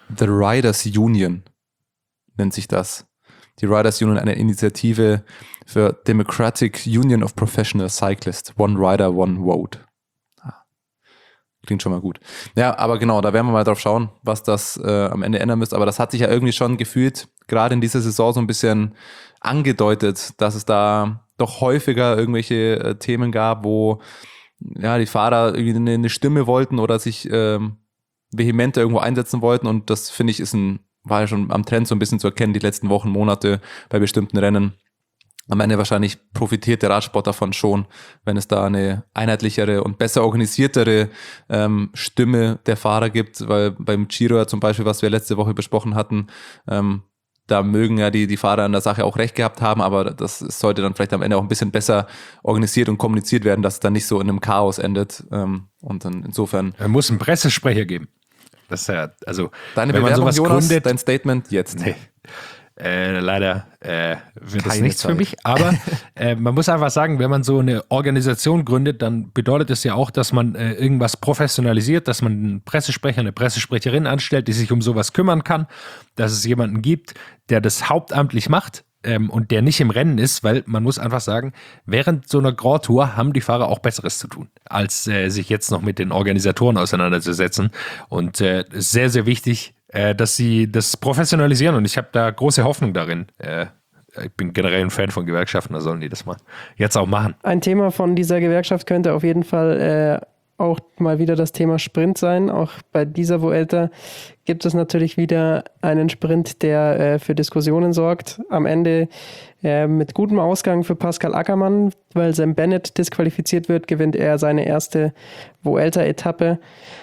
The Riders Union nennt sich das. Die Riders Union, eine Initiative für Democratic Union of Professional Cyclists. One Rider, One Vote. Ah, klingt schon mal gut. Ja, aber genau, da werden wir mal drauf schauen, was das äh, am Ende ändern müsste. Aber das hat sich ja irgendwie schon gefühlt, gerade in dieser Saison so ein bisschen angedeutet, dass es da doch häufiger irgendwelche äh, Themen gab, wo ja die Fahrer irgendwie eine, eine Stimme wollten oder sich ähm, vehementer irgendwo einsetzen wollten. Und das, finde ich, ist ein war ja schon am Trend so ein bisschen zu erkennen, die letzten Wochen, Monate bei bestimmten Rennen. Am Ende wahrscheinlich profitiert der Radsport davon schon, wenn es da eine einheitlichere und besser organisiertere ähm, Stimme der Fahrer gibt, weil beim Giro zum Beispiel, was wir letzte Woche besprochen hatten, ähm, da mögen ja die, die Fahrer an der Sache auch recht gehabt haben, aber das sollte dann vielleicht am Ende auch ein bisschen besser organisiert und kommuniziert werden, dass es dann nicht so in einem Chaos endet. Ähm, und dann insofern... Es muss einen Pressesprecher geben. Das ist ja, also, Deine wenn man Bewerbung, sowas Jonas, gründet, dein Statement jetzt. Nee. Äh, leider äh, wird das Keine nichts Zeit. für mich, aber äh, man muss einfach sagen, wenn man so eine Organisation gründet, dann bedeutet es ja auch, dass man äh, irgendwas professionalisiert, dass man einen Pressesprecher, eine Pressesprecherin anstellt, die sich um sowas kümmern kann, dass es jemanden gibt, der das hauptamtlich macht. Ähm, und der nicht im Rennen ist, weil man muss einfach sagen, während so einer Grand Tour haben die Fahrer auch Besseres zu tun, als äh, sich jetzt noch mit den Organisatoren auseinanderzusetzen. Und äh, ist sehr, sehr wichtig, äh, dass sie das professionalisieren. Und ich habe da große Hoffnung darin. Äh, ich bin generell ein Fan von Gewerkschaften, da sollen die das mal jetzt auch machen. Ein Thema von dieser Gewerkschaft könnte auf jeden Fall äh, auch mal wieder das Thema Sprint sein. Auch bei dieser Vuelta gibt es natürlich wieder einen Sprint, der äh, für Diskussionen sorgt. Am Ende äh, mit gutem Ausgang für Pascal Ackermann, weil Sam Bennett disqualifiziert wird, gewinnt er seine erste Vuelta-Etappe.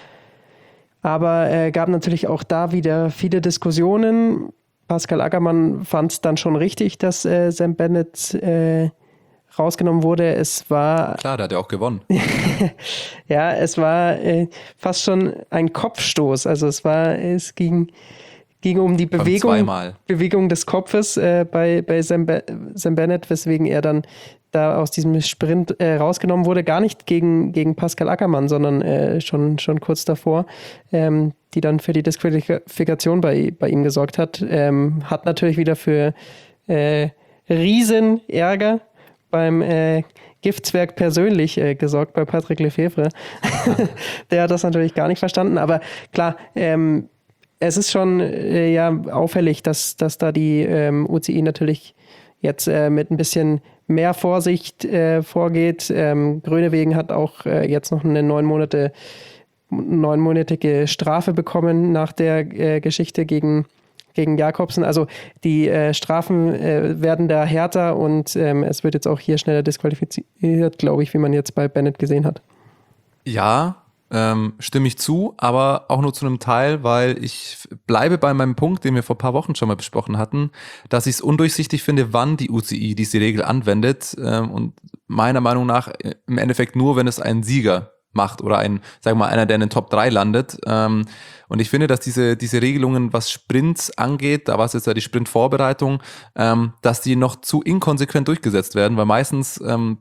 Aber äh, gab natürlich auch da wieder viele Diskussionen. Pascal Ackermann fand es dann schon richtig, dass äh, Sam Bennett äh, rausgenommen wurde. Es war... Klar, der hat ja auch gewonnen. Ja, es war äh, fast schon ein Kopfstoß. Also es war, es ging, ging um die Bewegung, zweimal. Bewegung des Kopfes äh, bei, bei Sam, Be- Sam Bennett, weswegen er dann da aus diesem Sprint äh, rausgenommen wurde. Gar nicht gegen, gegen Pascal Ackermann, sondern äh, schon, schon kurz davor, ähm, die dann für die Disqualifikation bei, bei ihm gesorgt hat. Ähm, hat natürlich wieder für äh, Riesenärger beim äh, Giftzwerg persönlich äh, gesorgt, bei Patrick Lefevre. Der hat das natürlich gar nicht verstanden, aber klar, ähm, es ist schon äh, ja auffällig, dass, dass da die ähm, U C I natürlich jetzt äh, mit ein bisschen mehr Vorsicht äh, vorgeht. Ähm, Groenewegen hat auch äh, jetzt noch eine neun Monate, neunmonatige Strafe bekommen nach der äh, Geschichte gegen gegen Jakobsen. Also die äh, Strafen äh, werden da härter und ähm, es wird jetzt auch hier schneller disqualifiziert, glaube ich, wie man jetzt bei Bennett gesehen hat. Ja, ähm, stimme ich zu, aber auch nur zu einem Teil, weil ich bleibe bei meinem Punkt, den wir vor ein paar Wochen schon mal besprochen hatten, dass ich es undurchsichtig finde, wann die U C I diese Regel anwendet ähm, und meiner Meinung nach im Endeffekt nur, wenn es einen Sieger macht oder ein, sagen wir mal, einer, der in den Top drei landet. Ähm, und ich finde, dass diese, diese Regelungen, was Sprints angeht, da war es jetzt ja die Sprintvorbereitung, ähm, dass die noch zu inkonsequent durchgesetzt werden, weil meistens ähm,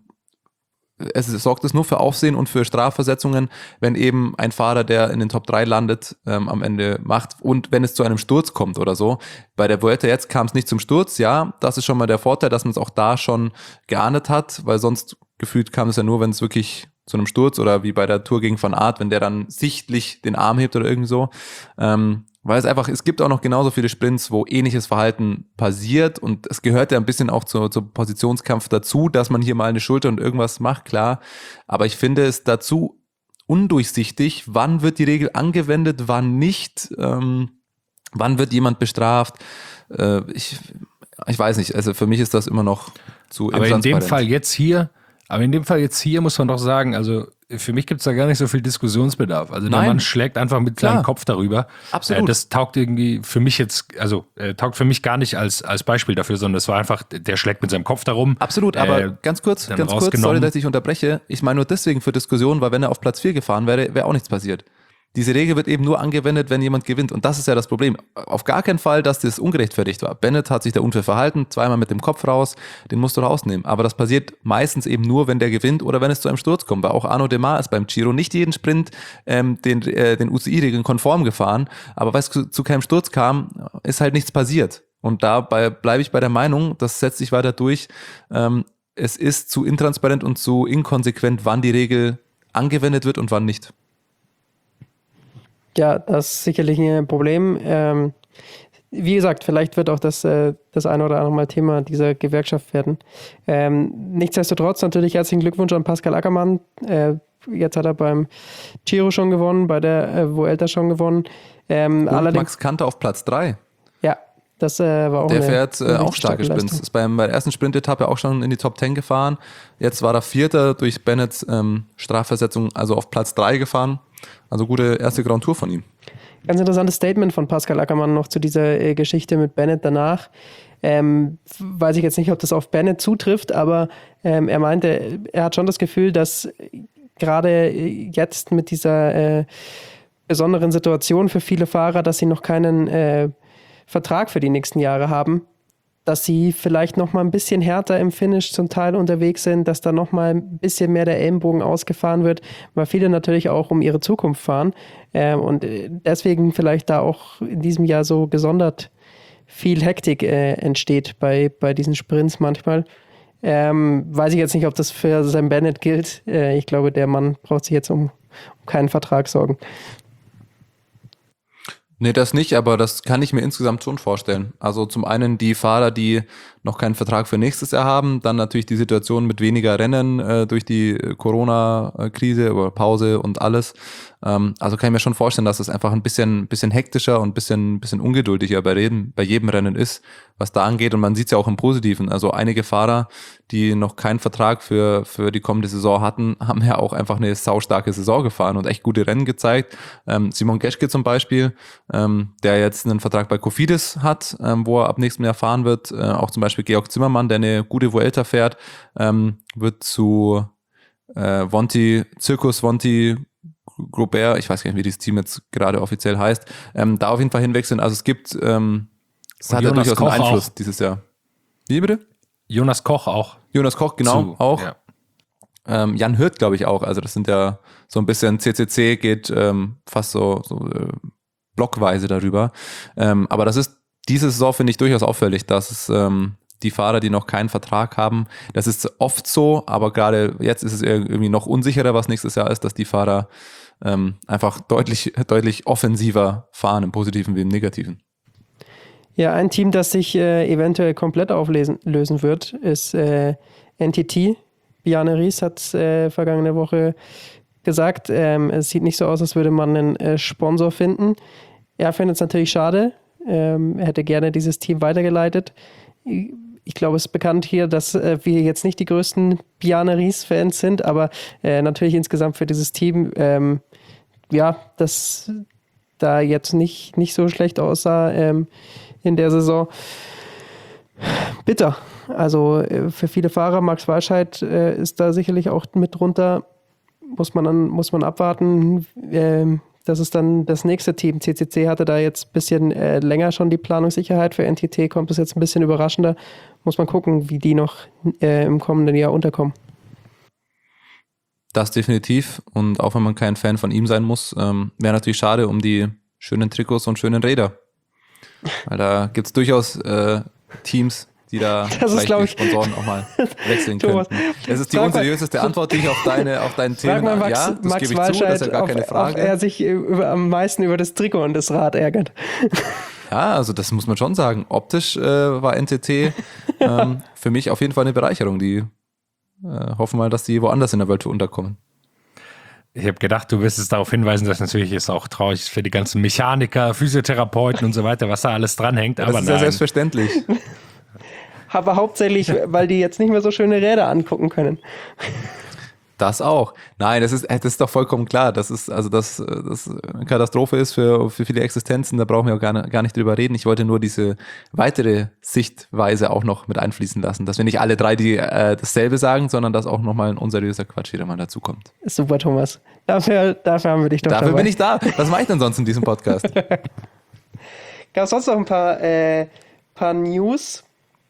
es sorgt es nur für Aufsehen und für Strafversetzungen, wenn eben ein Fahrer, der in den Top drei landet, ähm, am Ende macht und wenn es zu einem Sturz kommt oder so. Bei der Vuelta jetzt kam es nicht zum Sturz, ja, das ist schon mal der Vorteil, dass man es auch da schon geahndet hat, weil sonst gefühlt kam es ja nur, wenn es wirklich zu einem Sturz oder wie bei der Tour gegen Van Aert, wenn der dann sichtlich den Arm hebt oder irgendwie so. Ähm, weil es einfach, es gibt auch noch genauso viele Sprints, wo ähnliches Verhalten passiert und es gehört ja ein bisschen auch zu, zum Positionskampf dazu, dass man hier mal eine Schulter und irgendwas macht, klar. Aber ich finde es dazu undurchsichtig, wann wird die Regel angewendet, wann nicht, ähm, wann wird jemand bestraft. Äh, ich, ich weiß nicht, also für mich ist das immer noch zu Aber in dem intransparent. Fall jetzt hier, aber in dem Fall jetzt hier muss man doch sagen, also für mich gibt es da gar nicht so viel Diskussionsbedarf. Also der Nein. Mann schlägt einfach mit Klar. seinem Kopf darüber. Absolut. Äh, das taugt irgendwie für mich jetzt, also äh, taugt für mich gar nicht als, als Beispiel dafür, sondern das war einfach, der schlägt mit seinem Kopf darum. Absolut, aber äh, ganz kurz, dann ganz kurz, rausgenommen. sorry, dass ich unterbreche. Ich meine nur deswegen für Diskussionen, weil wenn er auf Platz vier gefahren wäre, wäre auch nichts passiert. diese Regel wird eben nur angewendet, wenn jemand gewinnt. Und das ist ja das Problem. Auf gar keinen Fall, dass das ungerechtfertigt war. Bennett hat sich da unfair verhalten, zweimal mit dem Kopf raus, den musst du rausnehmen. Aber das passiert meistens eben nur, wenn der gewinnt oder wenn es zu einem Sturz kommt. Weil auch Arnaud Démare ist beim Giro nicht jeden Sprint ähm, den, äh, den U C I-Regeln konform gefahren. Aber weil es zu, zu keinem Sturz kam, ist halt nichts passiert. Und dabei bleibe ich bei der Meinung, das setzt sich weiter durch, ähm, es ist zu intransparent und zu inkonsequent, wann die Regel angewendet wird und wann nicht. Ja, das ist sicherlich ein Problem. Ähm, wie gesagt, vielleicht wird auch das, äh, das eine oder andere Mal Thema dieser Gewerkschaft werden. Ähm, nichtsdestotrotz natürlich herzlichen Glückwunsch an Pascal Ackermann. Äh, jetzt hat er beim Giro schon gewonnen, bei der äh, Vuelta schon gewonnen. Ähm, und allerdings, Max Kanter auf Platz drei. Ja, das äh, war auch Der eine, fährt äh, eine auch starke Sprints. Leistung. Ist beim, bei der ersten Sprint-Etappe auch schon in die Top zehn gefahren. Jetzt war er Vierter durch Bennetts ähm, Strafversetzung, also auf Platz drei gefahren. Also gute erste Grand Tour von ihm. Ganz interessantes Statement von Pascal Ackermann noch zu dieser äh, Geschichte mit Bennett danach. Ähm, weiß ich jetzt nicht, ob das auf Bennett zutrifft, aber ähm, er meinte, er hat schon das Gefühl, dass gerade jetzt mit dieser äh, besonderen Situation für viele Fahrer, dass sie noch keinen äh, Vertrag für die nächsten Jahre haben, dass sie vielleicht noch mal ein bisschen härter im Finish zum Teil unterwegs sind, dass da noch mal ein bisschen mehr der Ellenbogen ausgefahren wird, weil viele natürlich auch um ihre Zukunft fahren ähm, und deswegen vielleicht da auch in diesem Jahr so gesondert viel Hektik äh, entsteht bei, bei diesen Sprints manchmal. Ähm, weiß ich jetzt nicht, ob das für Sam Bennett gilt. Äh, ich glaube, der Mann braucht sich jetzt um, um keinen Vertrag sorgen. Nee, das nicht, aber das kann ich mir insgesamt schon vorstellen. Also zum einen die Fahrer, die noch keinen Vertrag für nächstes Jahr haben, dann natürlich die Situation mit weniger Rennen äh, durch die Corona-Krise oder Pause und alles. Ähm, also kann ich mir schon vorstellen, dass es einfach ein bisschen, bisschen hektischer und ein bisschen, bisschen ungeduldiger bei jedem, bei jedem Rennen ist, was da angeht. Und man sieht es ja auch im Positiven. Also einige Fahrer, die noch keinen Vertrag für, für die kommende Saison hatten, haben ja auch einfach eine saustarke Saison gefahren und echt gute Rennen gezeigt. Ähm, Simon Geschke zum Beispiel, ähm, der jetzt einen Vertrag bei Cofidis hat, ähm, wo er ab nächstem Jahr fahren wird. Äh, auch zum Beispiel Georg Zimmermann, der eine gute Vuelta fährt, ähm, wird zu äh, Vonti, Circus Vonti Grobert, ich weiß gar nicht, wie dieses Team jetzt gerade offiziell heißt, ähm, da auf jeden Fall hinwechseln. Also es gibt, ähm, es hat ja durchaus einen Einfluss auch dieses Jahr. Wie bitte? Jonas Koch auch. Jonas Koch, genau, zu, auch. Ja. Ähm, Jan Hirt, glaube ich, auch. Also das sind ja so ein bisschen, C C C geht ähm, fast so, so äh, blockweise darüber. Ähm, aber das ist diese Saison, finde ich, durchaus auffällig, dass es ähm, die Fahrer, die noch keinen Vertrag haben, das ist oft so, aber gerade jetzt ist es irgendwie noch unsicherer, was nächstes Jahr ist, dass die Fahrer ähm, einfach deutlich, deutlich offensiver fahren, im Positiven wie im Negativen. Ja, ein Team, das sich äh, eventuell komplett auflösen lösen wird, ist äh, N T T. Bjarne Ries hat äh, vergangene Woche gesagt, ähm, es sieht nicht so aus, als würde man einen äh, Sponsor finden. Er findet es natürlich schade. Ähm, er hätte gerne dieses Team weitergeleitet. Ich glaube, es ist bekannt hier, dass äh, wir jetzt nicht die größten Bjarne Ries-Fans sind, aber äh, natürlich insgesamt für dieses Team, ähm, ja, das da jetzt nicht, nicht so schlecht aussah ähm, in der Saison. Bitter. Also äh, für viele Fahrer, Max Walscheid äh, ist da sicherlich auch mit drunter, muss man, an, muss man abwarten. Ähm, Das ist dann das nächste Team. C C C hatte da jetzt ein bisschen äh, länger schon die Planungssicherheit. Für N T T kommt es jetzt ein bisschen überraschender. Muss man gucken, wie die noch äh, im kommenden Jahr unterkommen. Das definitiv. Und auch wenn man kein Fan von ihm sein muss, ähm, wäre natürlich schade um die schönen Trikots und schönen Räder. Weil da gibt es durchaus äh, Teams, die da das vielleicht ist, die ich, Sponsoren auch mal wechseln Thomas, könnten. Das ist die mal, unseriöseste Antwort, die ich auf deine, auf deinen Themen mal Max, ja, das Max gebe ich Walscheid, zu, das ist ja gar auf, keine Frage. Ob er sich über, am meisten über das Trikot und das Rad ärgert. Ja, also das muss man schon sagen. Optisch äh, war N T T ähm, für mich auf jeden Fall eine Bereicherung. Die äh, hoffen mal, dass die woanders in der Welt unterkommen. Ich habe gedacht, du wirst es darauf hinweisen, dass natürlich ist auch traurig für die ganzen Mechaniker, Physiotherapeuten und so weiter, was da alles dranhängt. Das aber ist nein. ja selbstverständlich. Aber hauptsächlich, weil die jetzt nicht mehr so schöne Räder angucken können. Das auch. Nein, das ist, das ist doch vollkommen klar. Das ist, also das, das eine Katastrophe ist für, für viele Existenzen. Da brauchen wir auch gar, gar nicht drüber reden. Ich wollte nur diese weitere Sichtweise auch noch mit einfließen lassen, dass wir nicht alle drei die äh, dasselbe sagen, sondern dass auch nochmal ein unseriöser Quatsch wieder mal dazu kommt. Super, Thomas. Dafür, dafür haben wir dich doch Dafür dabei. bin ich da. Was mache ich denn sonst in diesem Podcast? Gab es sonst noch ein paar, äh, paar News?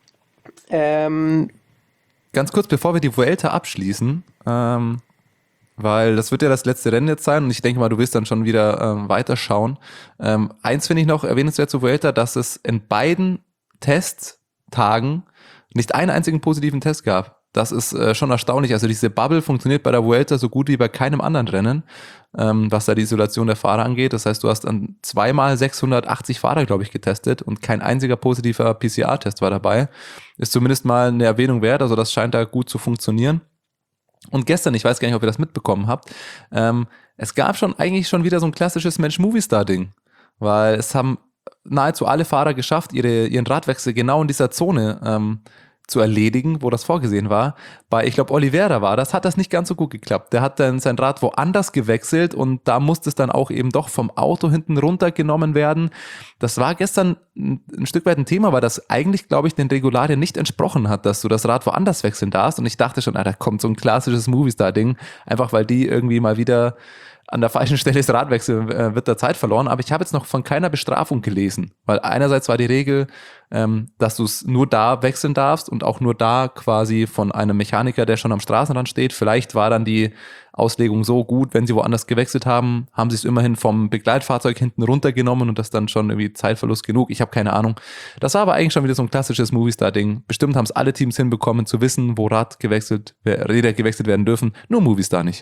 Ähm, Ganz kurz, bevor wir die Vuelta abschließen, ähm, weil das wird ja das letzte Rennen jetzt sein und ich denke mal, du wirst dann schon wieder ähm, weiterschauen. Ähm, eins finde ich noch erwähnenswert zu Vuelta, dass es in beiden Testtagen nicht einen einzigen positiven Test gab. Das ist äh, schon erstaunlich. Also diese Bubble funktioniert bei der Vuelta so gut wie bei keinem anderen Rennen, ähm, was da die Isolation der Fahrer angeht. Das heißt, du hast dann zweimal sechshundertachtzig Fahrer, glaube ich, getestet und kein einziger positiver P C R-Test war dabei. Ist zumindest mal eine Erwähnung wert. Also das scheint da gut zu funktionieren. Und gestern, ich weiß gar nicht, ob ihr das mitbekommen habt, ähm, es gab schon eigentlich schon wieder so ein klassisches Mensch-Movie-Star-Ding, weil es haben nahezu alle Fahrer geschafft, ihre, ihren Radwechsel genau in dieser Zone ähm, zu erledigen, wo das vorgesehen war. Bei, ich glaube, Oliveira war das, hat das nicht ganz so gut geklappt. Der hat dann sein Rad woanders gewechselt und da musste es dann auch eben doch vom Auto hinten runtergenommen werden. Das war gestern ein, ein Stück weit ein Thema, weil das eigentlich, glaube ich, den Regularien nicht entsprochen hat, dass du das Rad woanders wechseln darfst. Und ich dachte schon, ah, da kommt so ein klassisches Movistar-Ding, einfach weil die irgendwie mal wieder an der falschen Stelle das Radwechsel äh, wird da Zeit verloren. Aber ich habe jetzt noch von keiner Bestrafung gelesen, weil einerseits war die Regel, ähm, dass du es nur da wechseln darfst und auch nur da quasi von einem Mechaniker, der schon am Straßenrand steht. Vielleicht war dann die Auslegung so gut, wenn sie woanders gewechselt haben, haben sie es immerhin vom Begleitfahrzeug hinten runtergenommen und das dann schon irgendwie Zeitverlust genug. Ich habe keine Ahnung. Das war aber eigentlich schon wieder so ein klassisches Movistar-Ding. Bestimmt haben es alle Teams hinbekommen, zu wissen, wo Rad gewechselt, Räder gewechselt werden dürfen. Nur Movistar nicht.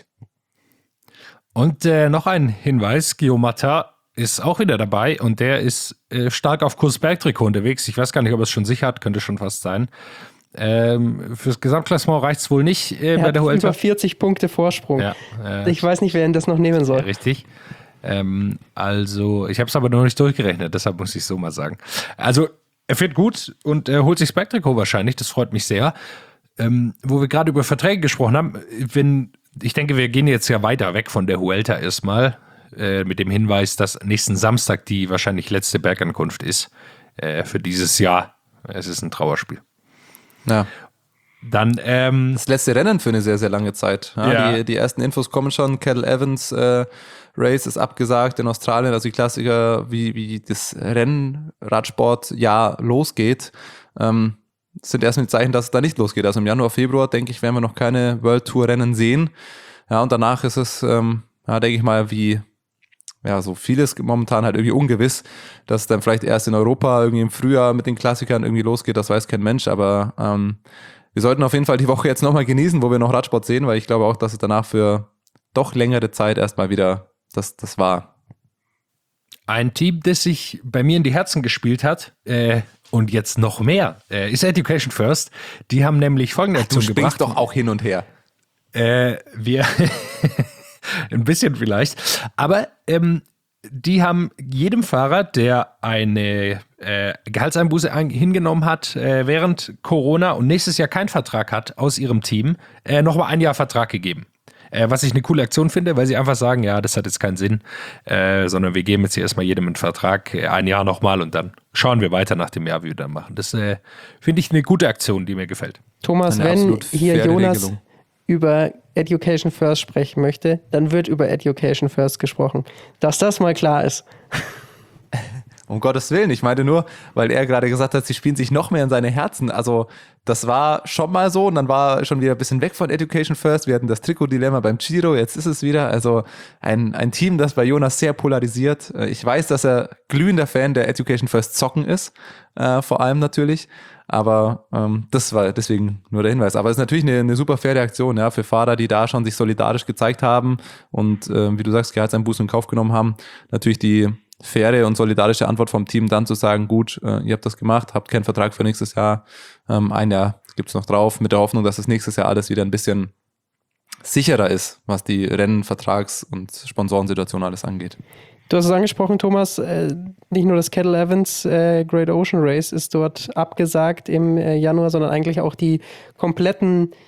Und äh, noch ein Hinweis, Guillaume Martin ist auch wieder dabei und der ist äh, stark auf Kursberg-Trikot unterwegs. Ich weiß gar nicht, ob er es schon sicher hat, könnte schon fast sein. Ähm, fürs Gesamtklassement reicht es wohl nicht äh, er bei hat der Vuelta. über vierzig Punkte Vorsprung. Ja, äh, ich weiß nicht, wer ihn das noch nehmen soll. Ja, richtig. Ähm, also, ich habe es aber noch nicht durchgerechnet, deshalb muss ich so mal sagen. Also, er fährt gut und er holt sich das Bergtrikot wahrscheinlich, das freut mich sehr. Ähm, wo wir gerade über Verträge gesprochen haben, wenn ich denke, wir gehen jetzt ja weiter weg von der Vuelta erstmal, äh, mit dem Hinweis, dass nächsten Samstag die wahrscheinlich letzte Bergankunft ist äh, für dieses Jahr. Es ist ein Trauerspiel. Ja. Dann, ähm, das letzte Rennen für eine sehr, sehr lange Zeit. Ja, ja. Die, die ersten Infos kommen schon. Cadel Evans äh, Race ist abgesagt in Australien. Also die Klassiker, wie, wie das Rennradsportjahr losgeht, ähm, sind erstmal die Zeichen, dass es da nicht losgeht. Also im Januar, Februar, denke ich, werden wir noch keine World Tour Rennen sehen. Ja, und danach ist es, ähm, ja, denke ich mal, wie ja, so vieles momentan halt irgendwie ungewiss, dass es dann vielleicht erst in Europa irgendwie im Frühjahr mit den Klassikern irgendwie losgeht, das weiß kein Mensch, aber ähm, wir sollten auf jeden Fall die Woche jetzt nochmal genießen, wo wir noch Radsport sehen, weil ich glaube auch, dass es danach für doch längere Zeit erstmal wieder das, das war. Ein Team, das sich bei mir in die Herzen gespielt hat, äh, und jetzt noch mehr, äh, ist Education First. Die haben nämlich folgende Aktion gebracht. Du springst doch auch hin und her. Äh, wir, ein bisschen vielleicht, aber ähm, die haben jedem Fahrer, der eine äh, Gehaltseinbuße ein, hingenommen hat äh, während Corona und nächstes Jahr keinen Vertrag hat aus ihrem Team, äh, nochmal ein Jahr Vertrag gegeben. Äh, was ich eine coole Aktion finde, weil sie einfach sagen, ja, das hat jetzt keinen Sinn, äh, sondern wir geben jetzt hier erstmal jedem einen Vertrag, äh, ein Jahr nochmal und dann schauen wir weiter nach dem Jahr, wie wir dann machen. Das äh, finde ich eine gute Aktion, die mir gefällt. Thomas, Eine wenn hier Jonas Regelung. über Education First sprechen möchte, dann wird über Education First gesprochen. Dass das mal klar ist. Um Gottes Willen, ich meinte nur, weil er gerade gesagt hat, sie spielen sich noch mehr in seine Herzen. Also das war schon mal so und dann war schon wieder ein bisschen weg von Education First. Wir hatten das Trikot-Dilemma beim Giro, jetzt ist es wieder. Also ein, ein Team, das bei Jonas sehr polarisiert. Ich weiß, dass er glühender Fan der Education First Zocken ist, äh, vor allem natürlich. Aber ähm, das war deswegen nur der Hinweis. Aber es ist natürlich eine, eine super faire Aktion, ja, für Fahrer, die da schon sich solidarisch gezeigt haben und äh, wie du sagst, Gehaltseinbußen in Kauf genommen haben. Natürlich die faire und solidarische Antwort vom Team, dann zu sagen, gut, äh, ihr habt das gemacht, habt keinen Vertrag für nächstes Jahr, ähm, ein Jahr gibt's noch drauf, mit der Hoffnung, dass es nächstes Jahr alles wieder ein bisschen sicherer ist, was die Rennen-, Vertrags- und Sponsorensituation alles angeht. Du hast es angesprochen, Thomas, äh, nicht nur das Cadel Evans äh, Great Ocean Race ist dort abgesagt im äh, Januar, sondern eigentlich auch die kompletten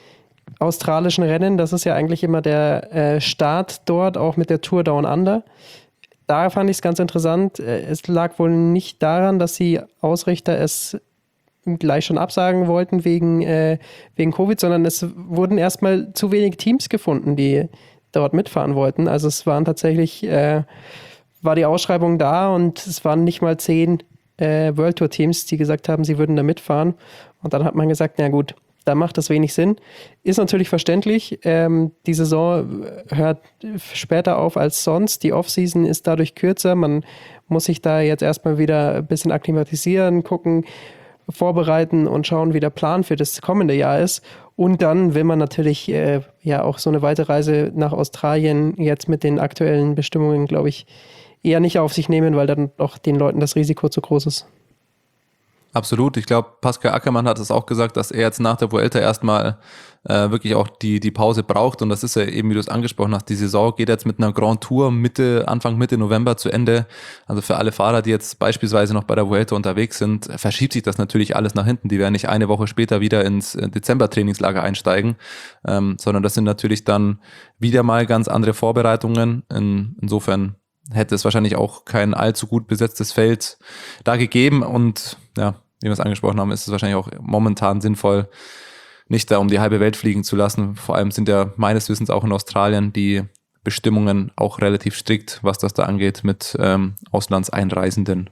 australischen Rennen. Das ist ja eigentlich immer der äh, Start dort, auch mit der Tour Down Under. Da fand ich es ganz interessant. Es lag wohl nicht daran, dass die Ausrichter es gleich schon absagen wollten wegen, äh, wegen Covid, sondern es wurden erstmal zu wenig Teams gefunden, die dort mitfahren wollten. Also es waren tatsächlich, äh, war die Ausschreibung da und es waren nicht mal zehn äh, World Tour Teams, die gesagt haben, sie würden da mitfahren. Und dann hat man gesagt, na gut, da macht das wenig Sinn. Ist natürlich verständlich. Ähm, die Saison hört später auf als sonst. Die Offseason ist dadurch kürzer. Man muss sich da jetzt erstmal wieder ein bisschen akklimatisieren, gucken, vorbereiten und schauen, wie der Plan für das kommende Jahr ist. Und dann will man natürlich äh, ja auch so eine weite Reise nach Australien jetzt mit den aktuellen Bestimmungen, glaube ich, eher nicht auf sich nehmen, weil dann doch den Leuten das Risiko zu groß ist. Absolut. Ich glaube, Pascal Ackermann hat es auch gesagt, dass er jetzt nach der Vuelta erstmal äh, wirklich auch die, die Pause braucht. Und das ist ja eben, wie du es angesprochen hast, die Saison geht jetzt mit einer Grand Tour Mitte, Anfang Mitte November zu Ende. Also für alle Fahrer, die jetzt beispielsweise noch bei der Vuelta unterwegs sind, verschiebt sich das natürlich alles nach hinten. Die werden nicht eine Woche später wieder ins Dezember-Trainingslager einsteigen, ähm, sondern das sind natürlich dann wieder mal ganz andere Vorbereitungen. In, insofern hätte es wahrscheinlich auch kein allzu gut besetztes Feld da gegeben und ja, wie wir es angesprochen haben, ist es wahrscheinlich auch momentan sinnvoll, nicht da um die halbe Welt fliegen zu lassen. Vor allem sind ja meines Wissens auch in Australien die Bestimmungen auch relativ strikt, was das da angeht mit ähm, Auslandseinreisenden.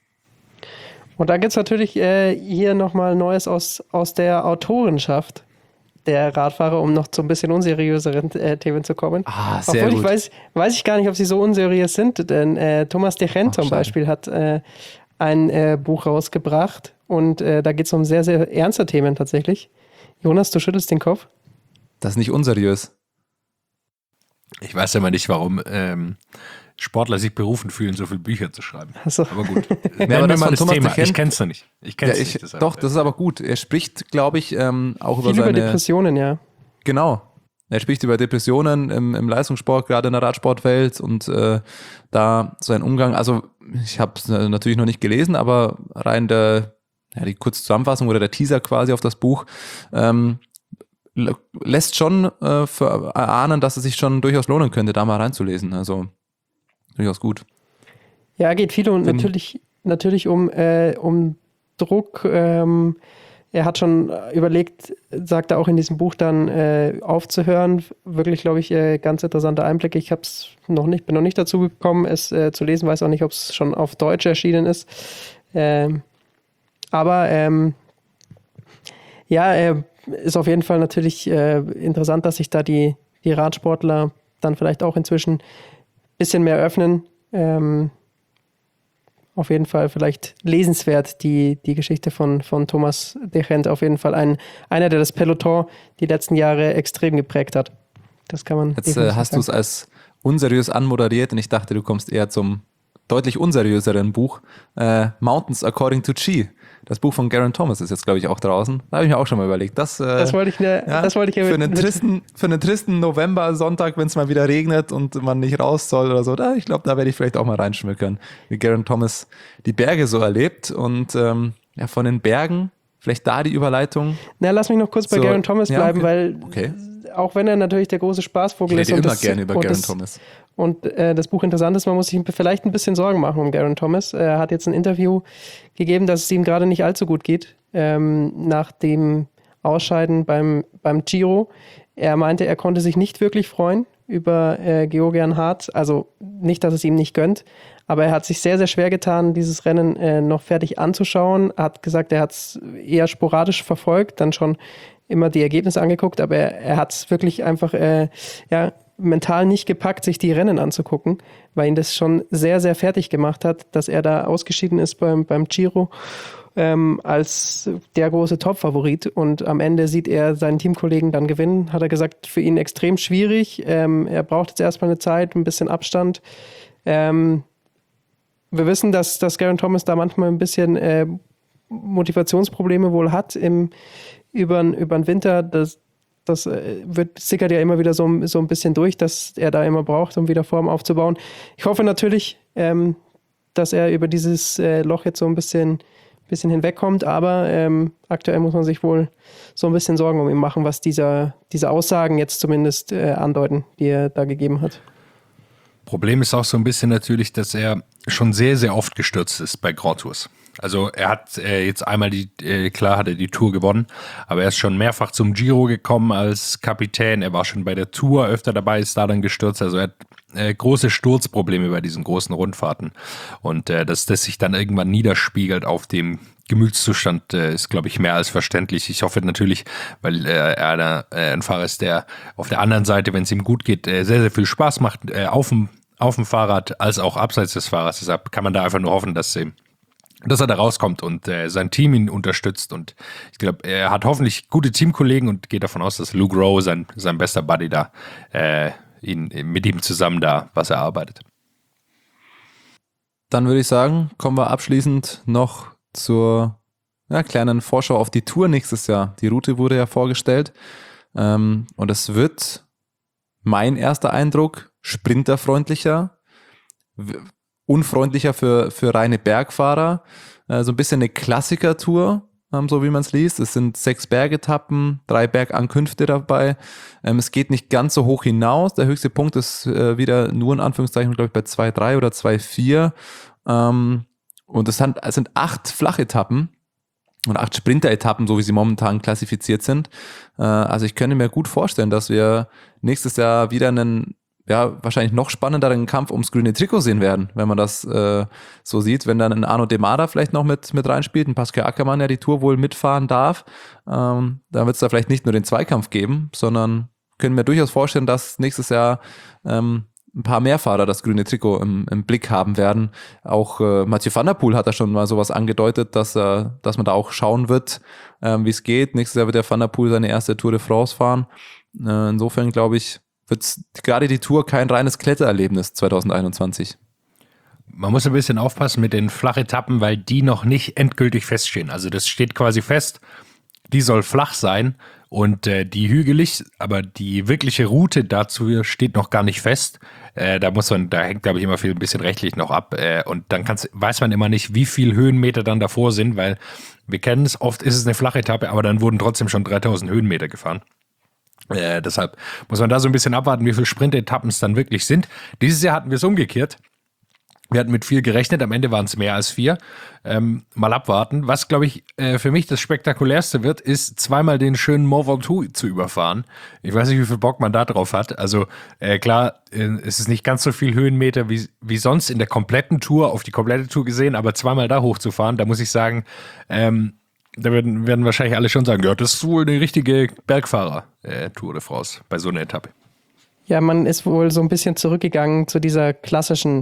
Und da gibt es natürlich äh, hier nochmal Neues aus, aus der Autorenschaft der Radfahrer, um noch zu ein bisschen unseriöseren äh, Themen zu kommen. Ah, sehr Obwohl gut. ich weiß, weiß ich gar nicht, ob sie so unseriös sind, denn äh, Thomas de Gent zum schade. Beispiel hat äh, ein äh, Buch rausgebracht und äh, da geht es um sehr, sehr ernste Themen tatsächlich. Jonas, du schüttelst den Kopf? Das ist nicht unseriös. Ich weiß ja mal nicht, warum ähm, Sportler sich berufen fühlen, so viele Bücher zu schreiben. Ach so. Aber gut. Ja, Nennen aber wir das mal von das Thomas Thema. de Gent- Ich kenn's noch nicht. Ich kenn's Ja, ich, nicht. deshalb. doch, das ist aber gut. Er spricht, glaube ich, ähm, auch über Viel über seine... Depressionen, ja. Genau. Er spricht über Depressionen im, im Leistungssport, gerade in der Radsportwelt und äh, da so ein Umgang, also ich habe es natürlich noch nicht gelesen, aber rein der, ja, die kurze Zusammenfassung oder der Teaser quasi auf das Buch ähm, l- lässt schon äh, für, erahnen, dass es sich schon durchaus lohnen könnte, da mal reinzulesen, also durchaus gut. Ja, geht viel und Bin- natürlich, natürlich um, äh, um Druck. Ähm, er hat schon überlegt, sagt er auch in diesem Buch dann äh, aufzuhören. Wirklich, glaube ich, äh, ganz interessante Einblicke. Ich habe es noch nicht, bin noch nicht dazu gekommen, es äh, zu lesen. Weiß auch nicht, ob es schon auf Deutsch erschienen ist. Ähm, aber ähm, ja, äh, ist auf jeden Fall natürlich äh, interessant, dass sich da die, die Radsportler dann vielleicht auch inzwischen ein bisschen mehr öffnen. Ähm, auf jeden Fall vielleicht lesenswert, die, die Geschichte von, von Thomas de Gent. Auf jeden Fall ein, einer, der das Peloton die letzten Jahre extrem geprägt hat. Das kann man Jetzt äh, definitiv hast du es sagen. als unseriös anmoderiert und ich dachte, du kommst eher zum deutlich unseriöseren Buch, äh, Mountains According to Chi. Das Buch von Geraint Thomas ist jetzt, glaube ich, auch draußen. Da habe ich mir auch schon mal überlegt. Das, äh, Das wollte ich, ne, ja, das wollte ich ja für, mit, einen mit, tristen, für einen tristen November-Sonntag, wenn es mal wieder regnet und man nicht raus soll oder so, da, ich glaube, da werde ich vielleicht auch mal reinschmückern, wie Geraint Thomas die Berge so erlebt. Und ähm, ja, von den Bergen, vielleicht da die Überleitung. Na, lass mich noch kurz bei So, Geraint Thomas ja, bleiben, okay. weil Okay. auch wenn er natürlich der große Spaßvogel Ich ist rede und immer das, gerne über und Geraint das, Thomas. und äh, das Buch interessant ist, man muss sich vielleicht ein bisschen Sorgen machen um Geraint Thomas. Er hat jetzt ein Interview gegeben, dass es ihm gerade nicht allzu gut geht ähm, nach dem Ausscheiden beim, beim Giro. Er meinte, er konnte sich nicht wirklich freuen über äh, Georgian Hart, also nicht, dass es ihm nicht gönnt, aber er hat sich sehr, sehr schwer getan, dieses Rennen äh, noch fertig anzuschauen. Er hat gesagt, er hat es eher sporadisch verfolgt, dann schon immer die Ergebnisse angeguckt, aber er, er hat es wirklich einfach äh, ja, mental nicht gepackt, sich die Rennen anzugucken, weil ihn das schon sehr, sehr fertig gemacht hat, dass er da ausgeschieden ist beim, beim Giro ähm, als der große Top-Favorit und am Ende sieht er seinen Teamkollegen dann gewinnen, hat er gesagt, für ihn extrem schwierig. Ähm, er braucht jetzt erstmal eine Zeit, ein bisschen Abstand. Ähm, wir wissen, dass, dass Geraint Thomas da manchmal ein bisschen äh, Motivationsprobleme wohl hat im über den Winter. Das, das äh, wird sickert ja immer wieder so, so ein bisschen durch, dass er da immer braucht, um wieder Form aufzubauen. Ich hoffe natürlich, ähm, dass er über dieses äh, Loch jetzt so ein bisschen, bisschen hinwegkommt, aber ähm, aktuell muss man sich wohl so ein bisschen Sorgen um ihn machen, was dieser, diese Aussagen jetzt zumindest äh, andeuten, die er da gegeben hat. Problem ist auch so ein bisschen natürlich, dass er schon sehr, sehr oft gestürzt ist bei Grand Tours. Also er hat äh, jetzt einmal die, äh, klar hat er die Tour gewonnen, aber er ist schon mehrfach zum Giro gekommen als Kapitän. Er war schon bei der Tour öfter dabei, ist da dann gestürzt. Also er hat äh, große Sturzprobleme bei diesen großen Rundfahrten. Und äh, dass das sich dann irgendwann niederspiegelt auf dem Gemütszustand, äh, ist, glaube ich, mehr als verständlich. Ich hoffe natürlich, weil äh, er da, äh, ein Fahrer ist, der auf der anderen Seite, wenn es ihm gut geht, äh, sehr, sehr viel Spaß macht, äh, auf dem auf dem Fahrrad als auch abseits des Fahrrads. Deshalb kann man da einfach nur hoffen, dass, äh, dass er da rauskommt und äh, sein Team ihn unterstützt. Und ich glaube, er hat hoffentlich gute Teamkollegen und geht davon aus, dass Luke Rowe, sein, sein bester Buddy da, äh, ihn, mit ihm zusammen da was erarbeitet. Dann würde ich sagen, kommen wir abschließend noch zur ja, kleinen Vorschau auf die Tour nächstes Jahr. Die Route wurde ja vorgestellt ähm, und es wird mein erster Eindruck sprinterfreundlicher, w- unfreundlicher für, für reine Bergfahrer, äh, so ein bisschen eine Klassiker-Tour, ähm, so wie man es liest. Es sind sechs Bergetappen, drei Bergankünfte dabei. Ähm, es geht nicht ganz so hoch hinaus. Der höchste Punkt ist äh, wieder nur in Anführungszeichen, glaube ich, bei zwei Komma drei oder zwei Komma vier. Ähm, und es sind, es sind acht Flachetappen und acht Sprinter-Etappen, so wie sie momentan klassifiziert sind. Äh, also ich könnte mir gut vorstellen, dass wir nächstes Jahr wieder einen ja, wahrscheinlich noch spannenderen Kampf ums grüne Trikot sehen werden, wenn man das äh, so sieht, wenn dann ein Arno Demara vielleicht noch mit, mit reinspielt, ein Pascal Ackermann ja die Tour wohl mitfahren darf, ähm, dann wird es da vielleicht nicht nur den Zweikampf geben, sondern können mir durchaus vorstellen, dass nächstes Jahr ähm, ein paar mehr Fahrer das grüne Trikot im, im Blick haben werden. Auch äh, Mathieu van der Poel hat da schon mal sowas angedeutet, dass, äh, dass man da auch schauen wird, ähm, wie es geht. Nächstes Jahr wird der Van der Poel seine erste Tour de France fahren. Äh, insofern glaube ich, wird gerade die Tour kein reines Klettererlebnis zwanzig einundzwanzig. Man muss ein bisschen aufpassen mit den Flachetappen, weil die noch nicht endgültig feststehen. Also das steht quasi fest, die soll flach sein und äh, die hügelig, aber die wirkliche Route dazu steht noch gar nicht fest. Äh, da muss man, da hängt, glaube ich, immer viel ein bisschen rechtlich noch ab. Äh, und dann kann's, weiß man immer nicht, wie viel Höhenmeter dann davor sind, weil wir kennen es, oft ist es eine Flachetappe, aber dann wurden trotzdem schon dreitausend Höhenmeter gefahren. Äh, deshalb muss man da so ein bisschen abwarten, wie viele Sprintetappen es dann wirklich sind. Dieses Jahr hatten wir es umgekehrt. Wir hatten mit vier gerechnet, am Ende waren es mehr als vier. Ähm, mal abwarten. Was, glaube ich, äh, für mich das Spektakulärste wird, ist zweimal den schönen Mont Ventoux zu überfahren. Ich weiß nicht, wie viel Bock man da drauf hat. Also äh, klar, äh, es ist nicht ganz so viel Höhenmeter wie, wie sonst in der kompletten Tour, auf die komplette Tour gesehen, aber zweimal da hochzufahren, da muss ich sagen, ähm, da werden, werden wahrscheinlich alle schon sagen, ja, das ist wohl eine richtige Bergfahrer-Tour de France bei so einer Etappe. Ja, man ist wohl so ein bisschen zurückgegangen zu dieser klassischen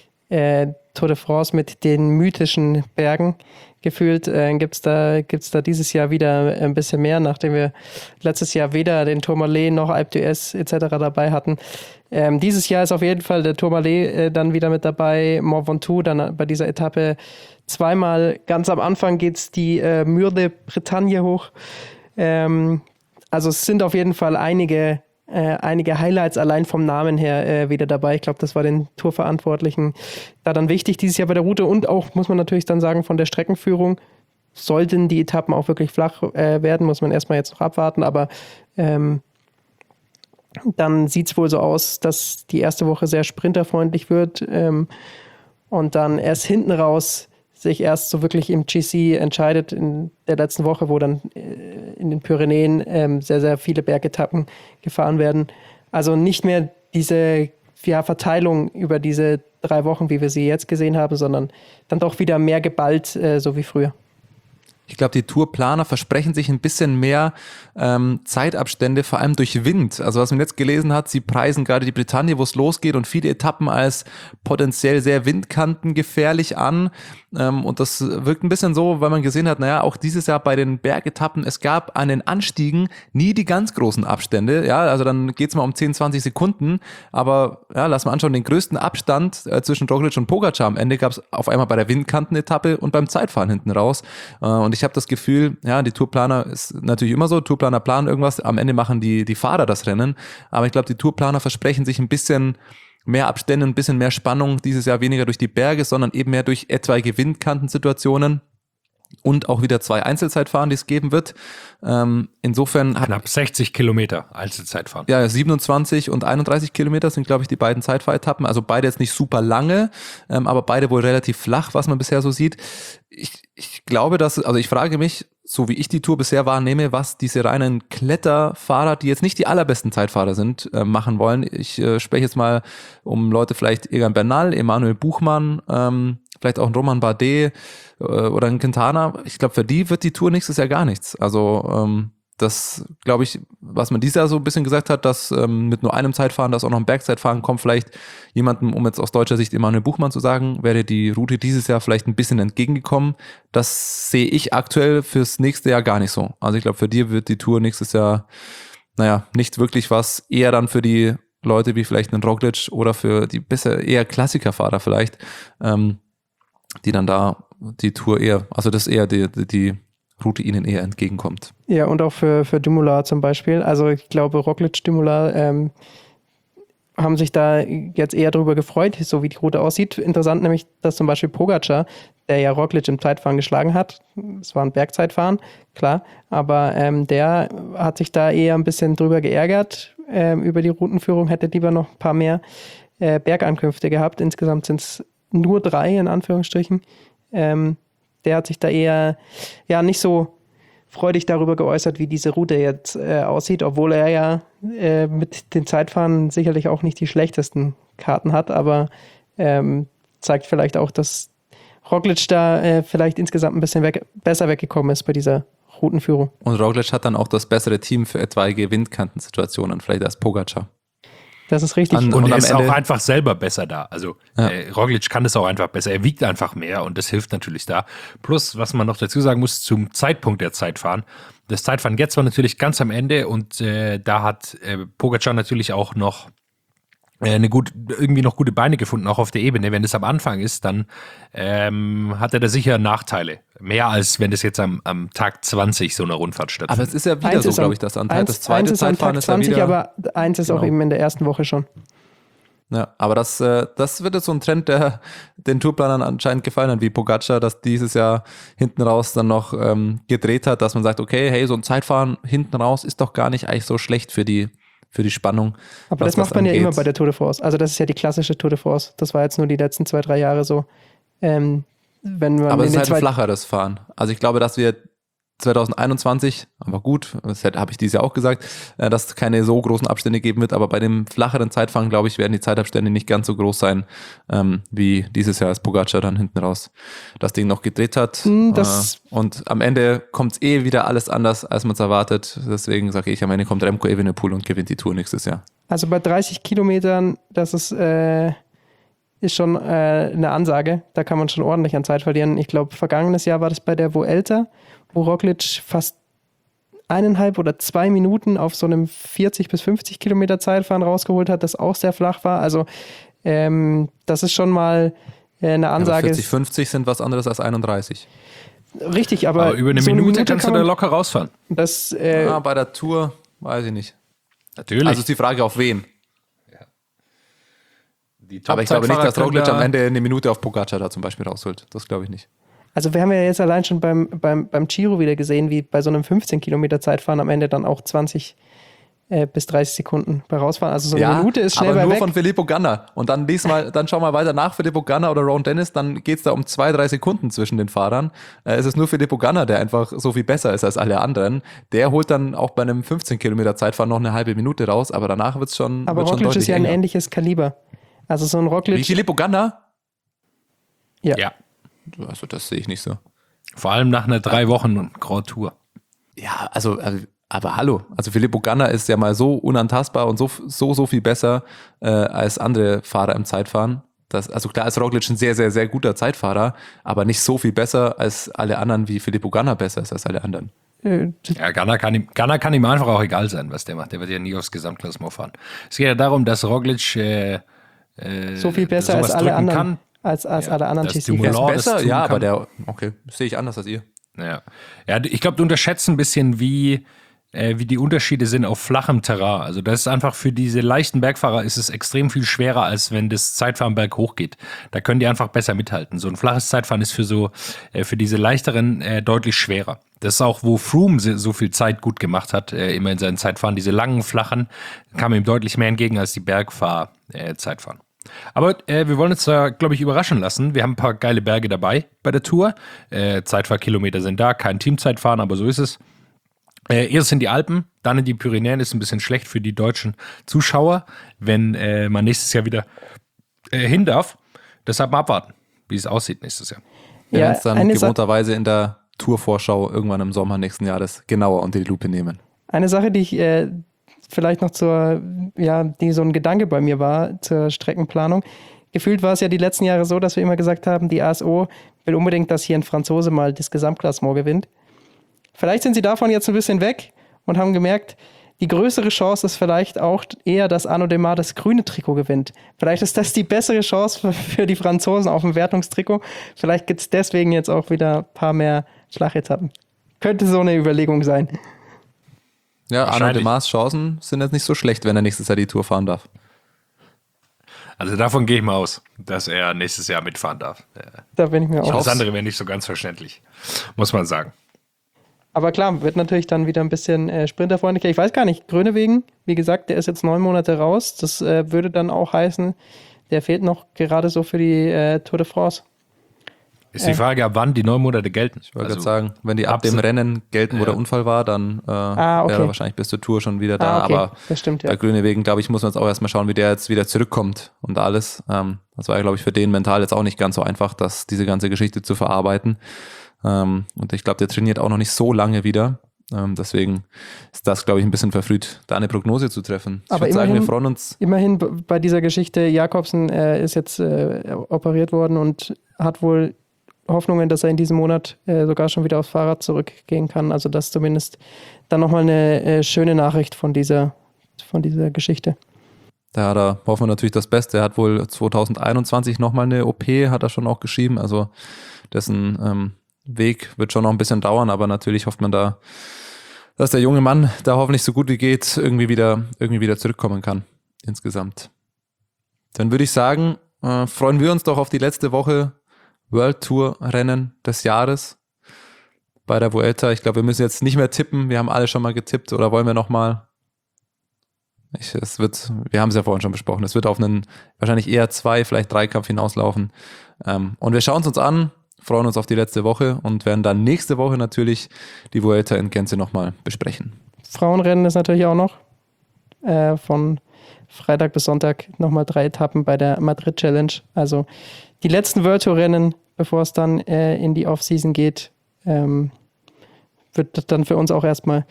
äh, Tour de France mit den mythischen Bergen. Gefühlt äh, gibt es da, gibt's da dieses Jahr wieder ein bisschen mehr, nachdem wir letztes Jahr weder den Tourmalet noch Alpe d'Huez et cetera dabei hatten. Ähm, dieses Jahr ist auf jeden Fall der Tourmalet äh, dann wieder mit dabei, Mont Ventoux dann bei dieser Etappe zweimal. Ganz am Anfang geht es die äh, Mur de Bretagne hoch. Ähm, also es sind auf jeden Fall einige, äh, einige Highlights allein vom Namen her äh, wieder dabei. Ich glaube, das war den Tourverantwortlichen da dann wichtig dieses Jahr bei der Route und auch, muss man natürlich dann sagen, von der Streckenführung. Sollten die Etappen auch wirklich flach äh, werden, muss man erstmal jetzt noch abwarten, aber ähm, dann sieht es wohl so aus, dass die erste Woche sehr sprinterfreundlich wird ähm, und dann erst hinten raus sich erst so wirklich im G C entscheidet in der letzten Woche, wo dann äh, in den Pyrenäen ähm, sehr, sehr viele Bergetappen gefahren werden. Also nicht mehr diese ja, Verteilung über diese drei Wochen, wie wir sie jetzt gesehen haben, sondern dann doch wieder mehr geballt, äh, so wie früher. Ich glaube, die Tourplaner versprechen sich ein bisschen mehr ähm, Zeitabstände, vor allem durch Wind. Also was man jetzt gelesen hat, sie preisen gerade die Bretagne, wo es losgeht und viele Etappen als potenziell sehr windkantengefährlich an. Ähm, und das wirkt ein bisschen so, weil man gesehen hat, naja, auch dieses Jahr bei den Bergetappen, es gab an den Anstiegen nie die ganz großen Abstände. Ja, also dann geht's mal um zehn, zwanzig Sekunden. Aber ja, lass mal anschauen, den größten Abstand äh, zwischen Roglic und Pogacar am Ende gab es auf einmal bei der Windkantenetappe und beim Zeitfahren hinten raus. Äh, und ich habe das Gefühl, ja, die Tourplaner ist natürlich immer so, Tourplaner planen irgendwas, am Ende machen die, die Fahrer das Rennen, aber ich glaube, die Tourplaner versprechen sich ein bisschen mehr Abstände, ein bisschen mehr Spannung, dieses Jahr weniger durch die Berge, sondern eben mehr durch etwaige Windkantensituationen. und auch wieder zwei Einzelzeitfahren, die es geben wird. Ähm, insofern hat Knapp sechzig Kilometer Einzelzeitfahren. ja siebenundzwanzig und einunddreißig Kilometer sind, glaube ich, die beiden Zeitfahretappen. Also beide jetzt nicht super lange, ähm, aber beide wohl relativ flach, was man bisher so sieht. Ich, ich glaube, dass, also ich frage mich, so wie ich die Tour bisher wahrnehme, was diese reinen Kletterfahrer, die jetzt nicht die allerbesten Zeitfahrer sind, äh, machen wollen. Ich äh, spreche jetzt mal um Leute, vielleicht Egan Bernal, Emanuel Buchmann, ähm, vielleicht auch ein Romain Bardet äh, oder ein Quintana. Ich glaube, für die wird die Tour nächstes Jahr gar nichts. Also ähm, das, glaube ich, was man dieses Jahr so ein bisschen gesagt hat, dass ähm, mit nur einem Zeitfahren, dass auch noch ein Bergzeitfahren kommt, vielleicht jemandem, um jetzt aus deutscher Sicht Emanuel Buchmann zu sagen, wäre die Route dieses Jahr vielleicht ein bisschen entgegengekommen. Das sehe ich aktuell fürs nächste Jahr gar nicht so. Also ich glaube, für die wird die Tour nächstes Jahr, naja, nicht wirklich was, eher dann für die Leute wie vielleicht einen Roglic oder für die bisher eher Klassikerfahrer vielleicht, ähm, die dann da die Tour eher, also das eher die, die, die Route ihnen eher entgegenkommt. Ja, und auch für, für Dumoulin zum Beispiel. Also ich glaube, Roglic, Dumoulin ähm, haben sich da jetzt eher drüber gefreut, so wie die Route aussieht. Interessant nämlich, dass zum Beispiel Pogacar, der ja Roglic im Zeitfahren geschlagen hat, es war ein Bergzeitfahren, klar, aber ähm, der hat sich da eher ein bisschen drüber geärgert ähm, über die Routenführung, hätte lieber noch ein paar mehr äh, Bergankünfte gehabt. Insgesamt sind es nur drei, in Anführungsstrichen. Ähm, der hat sich da eher ja nicht so freudig darüber geäußert, wie diese Route jetzt äh, aussieht, obwohl er ja äh, mit den Zeitfahren sicherlich auch nicht die schlechtesten Karten hat, aber ähm, zeigt vielleicht auch, dass Roglic da äh, vielleicht insgesamt ein bisschen weg, besser weggekommen ist bei dieser Routenführung. Und Roglic hat dann auch das bessere Team für etwaige Windkantensituationen, vielleicht als Pogacar. Das ist richtig. An- Und, Und er am ist Ende- auch einfach selber besser da. Also Ja. äh, Roglic kann das auch einfach besser. Er wiegt einfach mehr und das hilft natürlich da. Plus, was man noch dazu sagen muss, zum Zeitpunkt der Zeitfahren. Das Zeitfahren jetzt war natürlich ganz am Ende und äh, da hat äh, Pogacar natürlich auch noch äh, eine gut, irgendwie noch gute Beine gefunden, auch auf der Ebene. Wenn das am Anfang ist, dann ähm, hat er da sicher Nachteile. Mehr als wenn das jetzt am, am Tag zwanzig so eine Rundfahrt Aber stattfindet. es ist ja wieder Eins so, ist am- glaube ich, das Anteil. Eins, Das zweite eins ist am Zeitfahren Tag ist ja zwanzig, wieder... aber eins ist auch Genau. eben in der ersten Woche schon. Ja, aber das, äh, das wird jetzt so ein Trend, der den Tourplanern anscheinend gefallen hat, wie Pogacar, dass dieses Jahr hinten raus dann noch ähm, gedreht hat, dass man sagt, okay, hey, so ein Zeitfahren hinten raus ist doch gar nicht eigentlich so schlecht für die, für die Spannung. Aber was das macht man ja angeht. immer bei der Tour de France. Also das ist ja die klassische Tour de France. Das war jetzt nur die letzten zwei, drei Jahre so. Ähm, wenn man Aber in es ist den halt ein zwei flacheres Fahren. Also ich glaube, dass wir zwanzig einundzwanzig, aber gut, das habe ich dieses Jahr auch gesagt, äh, dass es keine so großen Abstände geben wird, aber bei dem flacheren Zeitfahren, glaube ich, werden die Zeitabstände nicht ganz so groß sein, ähm, wie dieses Jahr, als Pogacar dann hinten raus das Ding noch gedreht hat. Hm, das- äh, und am Ende kommt es eh wieder alles anders, als man es erwartet. Deswegen sage ich, am Ende kommt Remco Evenepoel und gewinnt die Tour nächstes Jahr. Also bei dreißig Kilometern, das ist, äh, ist schon äh, eine Ansage. Da kann man schon ordentlich an Zeit verlieren. Ich glaube, vergangenes Jahr war das bei der Vuelta, wo Roglic fast eineinhalb oder zwei Minuten auf so einem vierzig bis fünfzig Kilometer Zeitfahren rausgeholt hat, das auch sehr flach war. Also ähm, das ist schon mal äh, eine Aber Ansage. vierzig, fünfzig sind was anderes als einunddreißig. Richtig, aber, Aber über eine so Minute, kannst du kann da man- locker rausfahren. Das, äh, ah, bei der Tour weiß ich nicht. Natürlich. Also ist die Frage, auf wen. Die Aber ich glaube nicht, Top-Zeitfahrer dass Roglic können am da- Ende eine Minute auf Pogacar da zum Beispiel rausholt. Das glaube ich nicht. Also wir haben ja jetzt allein schon beim, beim, beim Giro wieder gesehen, wie bei so einem fünfzehn Kilometer Zeitfahren am Ende dann auch zwanzig äh, bis dreißig Sekunden bei rausfahren. Also so eine Minute ist schnell aber bei nur weg. von Filippo Ganna. Und dann lies mal, dann schau mal weiter nach Filippo Ganna oder Ron Dennis, dann geht es da um zwei, drei Sekunden zwischen den Fahrern. Äh, es ist nur Filippo Ganna, der einfach so viel besser ist als alle anderen. Der holt dann auch bei einem fünfzehn Kilometer Zeitfahren noch eine halbe Minute raus, aber danach wird es schon, Aber wird's schon Roglic deutlich ist ja ein enger. ähnliches Kaliber. Also so ein Roglic. Wie Filippo Ganna? Ja. Ja, Also das sehe ich nicht so. vor allem nach einer drei Wochen Grand Tour. Ja, also, also aber hallo, also Filippo Ganna ist ja mal so unantastbar und so, so, so viel besser äh, als andere Fahrer im Zeitfahren. Das, also klar ist Roglic ein sehr, sehr, sehr guter Zeitfahrer, aber nicht so viel besser als alle anderen, wie Filippo Ganna besser ist als alle anderen. Äh, Ja, Ganna kann, ihm, Ganna kann ihm einfach auch egal sein, was der macht. Der wird ja nie aufs Gesamtklassement fahren. Es geht ja darum, dass Roglic äh, äh, so viel besser sowas als alle drücken anderen. kann. Als, als Ja, alle anderen das G C Dumoulin- Fs. Oh, das besser, tun ja, kann. aber der, okay, sehe ich anders als ihr. Ja, ja ich glaube, du unterschätzt ein bisschen, wie, äh, wie die Unterschiede sind auf flachem Terrain. Also das ist einfach für diese leichten Bergfahrer ist es extrem viel schwerer, als wenn das Zeitfahren berghoch geht. Da können die einfach besser mithalten. So ein flaches Zeitfahren ist für so äh, für diese leichteren äh, deutlich schwerer. Das ist auch, wo Froome so viel Zeit gut gemacht hat, äh, immer in seinen Zeitfahren. Diese langen, flachen kamen ihm deutlich mehr entgegen als die Bergfahr-Zeitfahren. Äh, Aber äh, wir wollen uns da, glaube ich, überraschen lassen. Wir haben ein paar geile Berge dabei bei der Tour. Äh, Zeitfahrkilometer sind da, kein Teamzeitfahren, aber so ist es. Äh, erst sind die Alpen, dann in die Pyrenäen. Ist ein bisschen schlecht für die deutschen Zuschauer, wenn äh, man nächstes Jahr wieder äh, hin darf. Deshalb mal abwarten, wie es aussieht nächstes Jahr. Wir Ja, werden es dann eine gewohnterweise in der Tourvorschau irgendwann im Sommer nächsten Jahres genauer unter die Lupe nehmen. Eine Sache, die ich äh, vielleicht noch zur, ja, die so ein Gedanke bei mir war, zur Streckenplanung. Gefühlt war es ja die letzten Jahre so, dass wir immer gesagt haben, die A S O will unbedingt, dass hier ein Franzose mal das Gesamtklassement gewinnt. Vielleicht sind sie davon jetzt ein bisschen weg und haben gemerkt, die größere Chance ist vielleicht auch eher, dass Arnaud Démare das grüne Trikot gewinnt. Vielleicht ist das die bessere Chance für, für die Franzosen auf dem Wertungstrikot. Vielleicht gibt es deswegen jetzt auch wieder ein paar mehr Schlagetappen. Könnte so eine Überlegung sein. Ja, Arnaud Wahrscheinlich. Démares Chancen sind jetzt nicht so schlecht, wenn er nächstes Jahr die Tour fahren darf. Also davon gehe ich mal aus, dass er nächstes Jahr mitfahren darf. Äh, Da bin ich mir auch. Das andere wäre nicht so ganz verständlich, muss man sagen. Aber klar, wird natürlich dann wieder ein bisschen äh, sprinterfreundlicher. Ich weiß gar nicht, Grönewegen, wie gesagt, der ist jetzt neun Monate raus. Das äh, würde dann auch heißen, der fehlt noch gerade so für die äh, Tour de France. Ist die Frage, ab wann die neun Monate gelten. Ich wollte Also, gerade sagen, wenn die ab dem absolut- Rennen gelten, wo Ja. der Unfall war, dann äh, Ah, okay. wäre er wahrscheinlich bis zur Tour schon wieder da. Ah, okay. Aber Das stimmt, ja. bei Grönewegen, glaube ich, muss man jetzt auch erstmal schauen, wie der jetzt wieder zurückkommt und alles. Ähm, das war ja, glaube ich, für den mental jetzt auch nicht ganz so einfach, das, diese ganze Geschichte zu verarbeiten. Ähm, und ich glaube, der trainiert auch noch nicht so lange wieder. Ähm, deswegen ist das, glaube ich, ein bisschen verfrüht, da eine Prognose zu treffen. Ich Aber würde sagen, wir immerhin- freuen uns. Immerhin b- bei dieser Geschichte, Jakobsen äh, ist jetzt äh, operiert worden und hat wohl Hoffnungen, dass er in diesem Monat äh, sogar schon wieder aufs Fahrrad zurückgehen kann. Also das ist zumindest dann nochmal eine äh, schöne Nachricht von dieser, von dieser Geschichte. Da, da hoffen wir natürlich das Beste. Er hat wohl zwanzig einundzwanzig nochmal eine O P, hat er schon auch geschrieben. Also dessen ähm, Weg wird schon noch ein bisschen dauern, aber natürlich hofft man da, dass der junge Mann da hoffentlich so gut wie geht irgendwie wieder, irgendwie wieder zurückkommen kann insgesamt. Dann würde ich sagen, äh, freuen wir uns doch auf die letzte Woche World Tour Rennen des Jahres bei der Vuelta. Ich glaube, wir müssen jetzt nicht mehr tippen. Wir haben alle schon mal getippt oder wollen wir nochmal? Ich, es wird, wir haben es ja vorhin schon besprochen, es wird auf einen wahrscheinlich eher zwei, vielleicht drei Kampf hinauslaufen. Ähm, und wir schauen es uns an, freuen uns auf die letzte Woche und werden dann nächste Woche natürlich die Vuelta in Gänze nochmal besprechen. Frauenrennen ist natürlich auch noch äh, von Freitag bis Sonntag nochmal drei Etappen bei der Madrid Challenge. Also die letzten World Tour Rennen, bevor es dann äh, in die Offseason geht, ähm, wird das dann für uns auch erstmal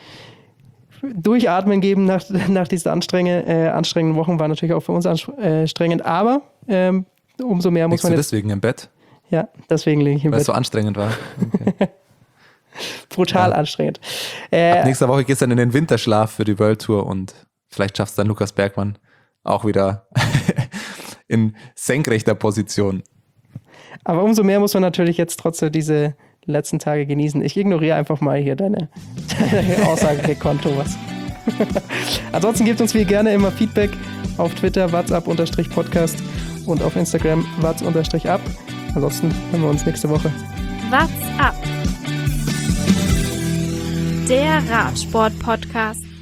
Durchatmen geben nach, nach diesen anstrengenden, äh, anstrengenden Wochen. War natürlich auch für uns anstrengend, aber ähm, umso mehr muss Liegst du man jetzt. deswegen im Bett, Ja, deswegen liege ich im weil es Bett. so anstrengend war? Okay. Brutal Ja. anstrengend. Äh, Nächste Woche geht es dann in den Winterschlaf für die World Tour und vielleicht schafft es dann Lukas Bergmann auch wieder in senkrechter Position. Aber umso mehr muss man natürlich jetzt trotzdem diese letzten Tage genießen. Ich ignoriere einfach mal hier deine, deine Aussage gekonnt, Thomas. Ansonsten gebt uns wie gerne immer Feedback auf Twitter, whatsapp-podcast und auf Instagram, what's-ab. Ansonsten hören wir uns nächste Woche. What's up? Der Radsport-Podcast.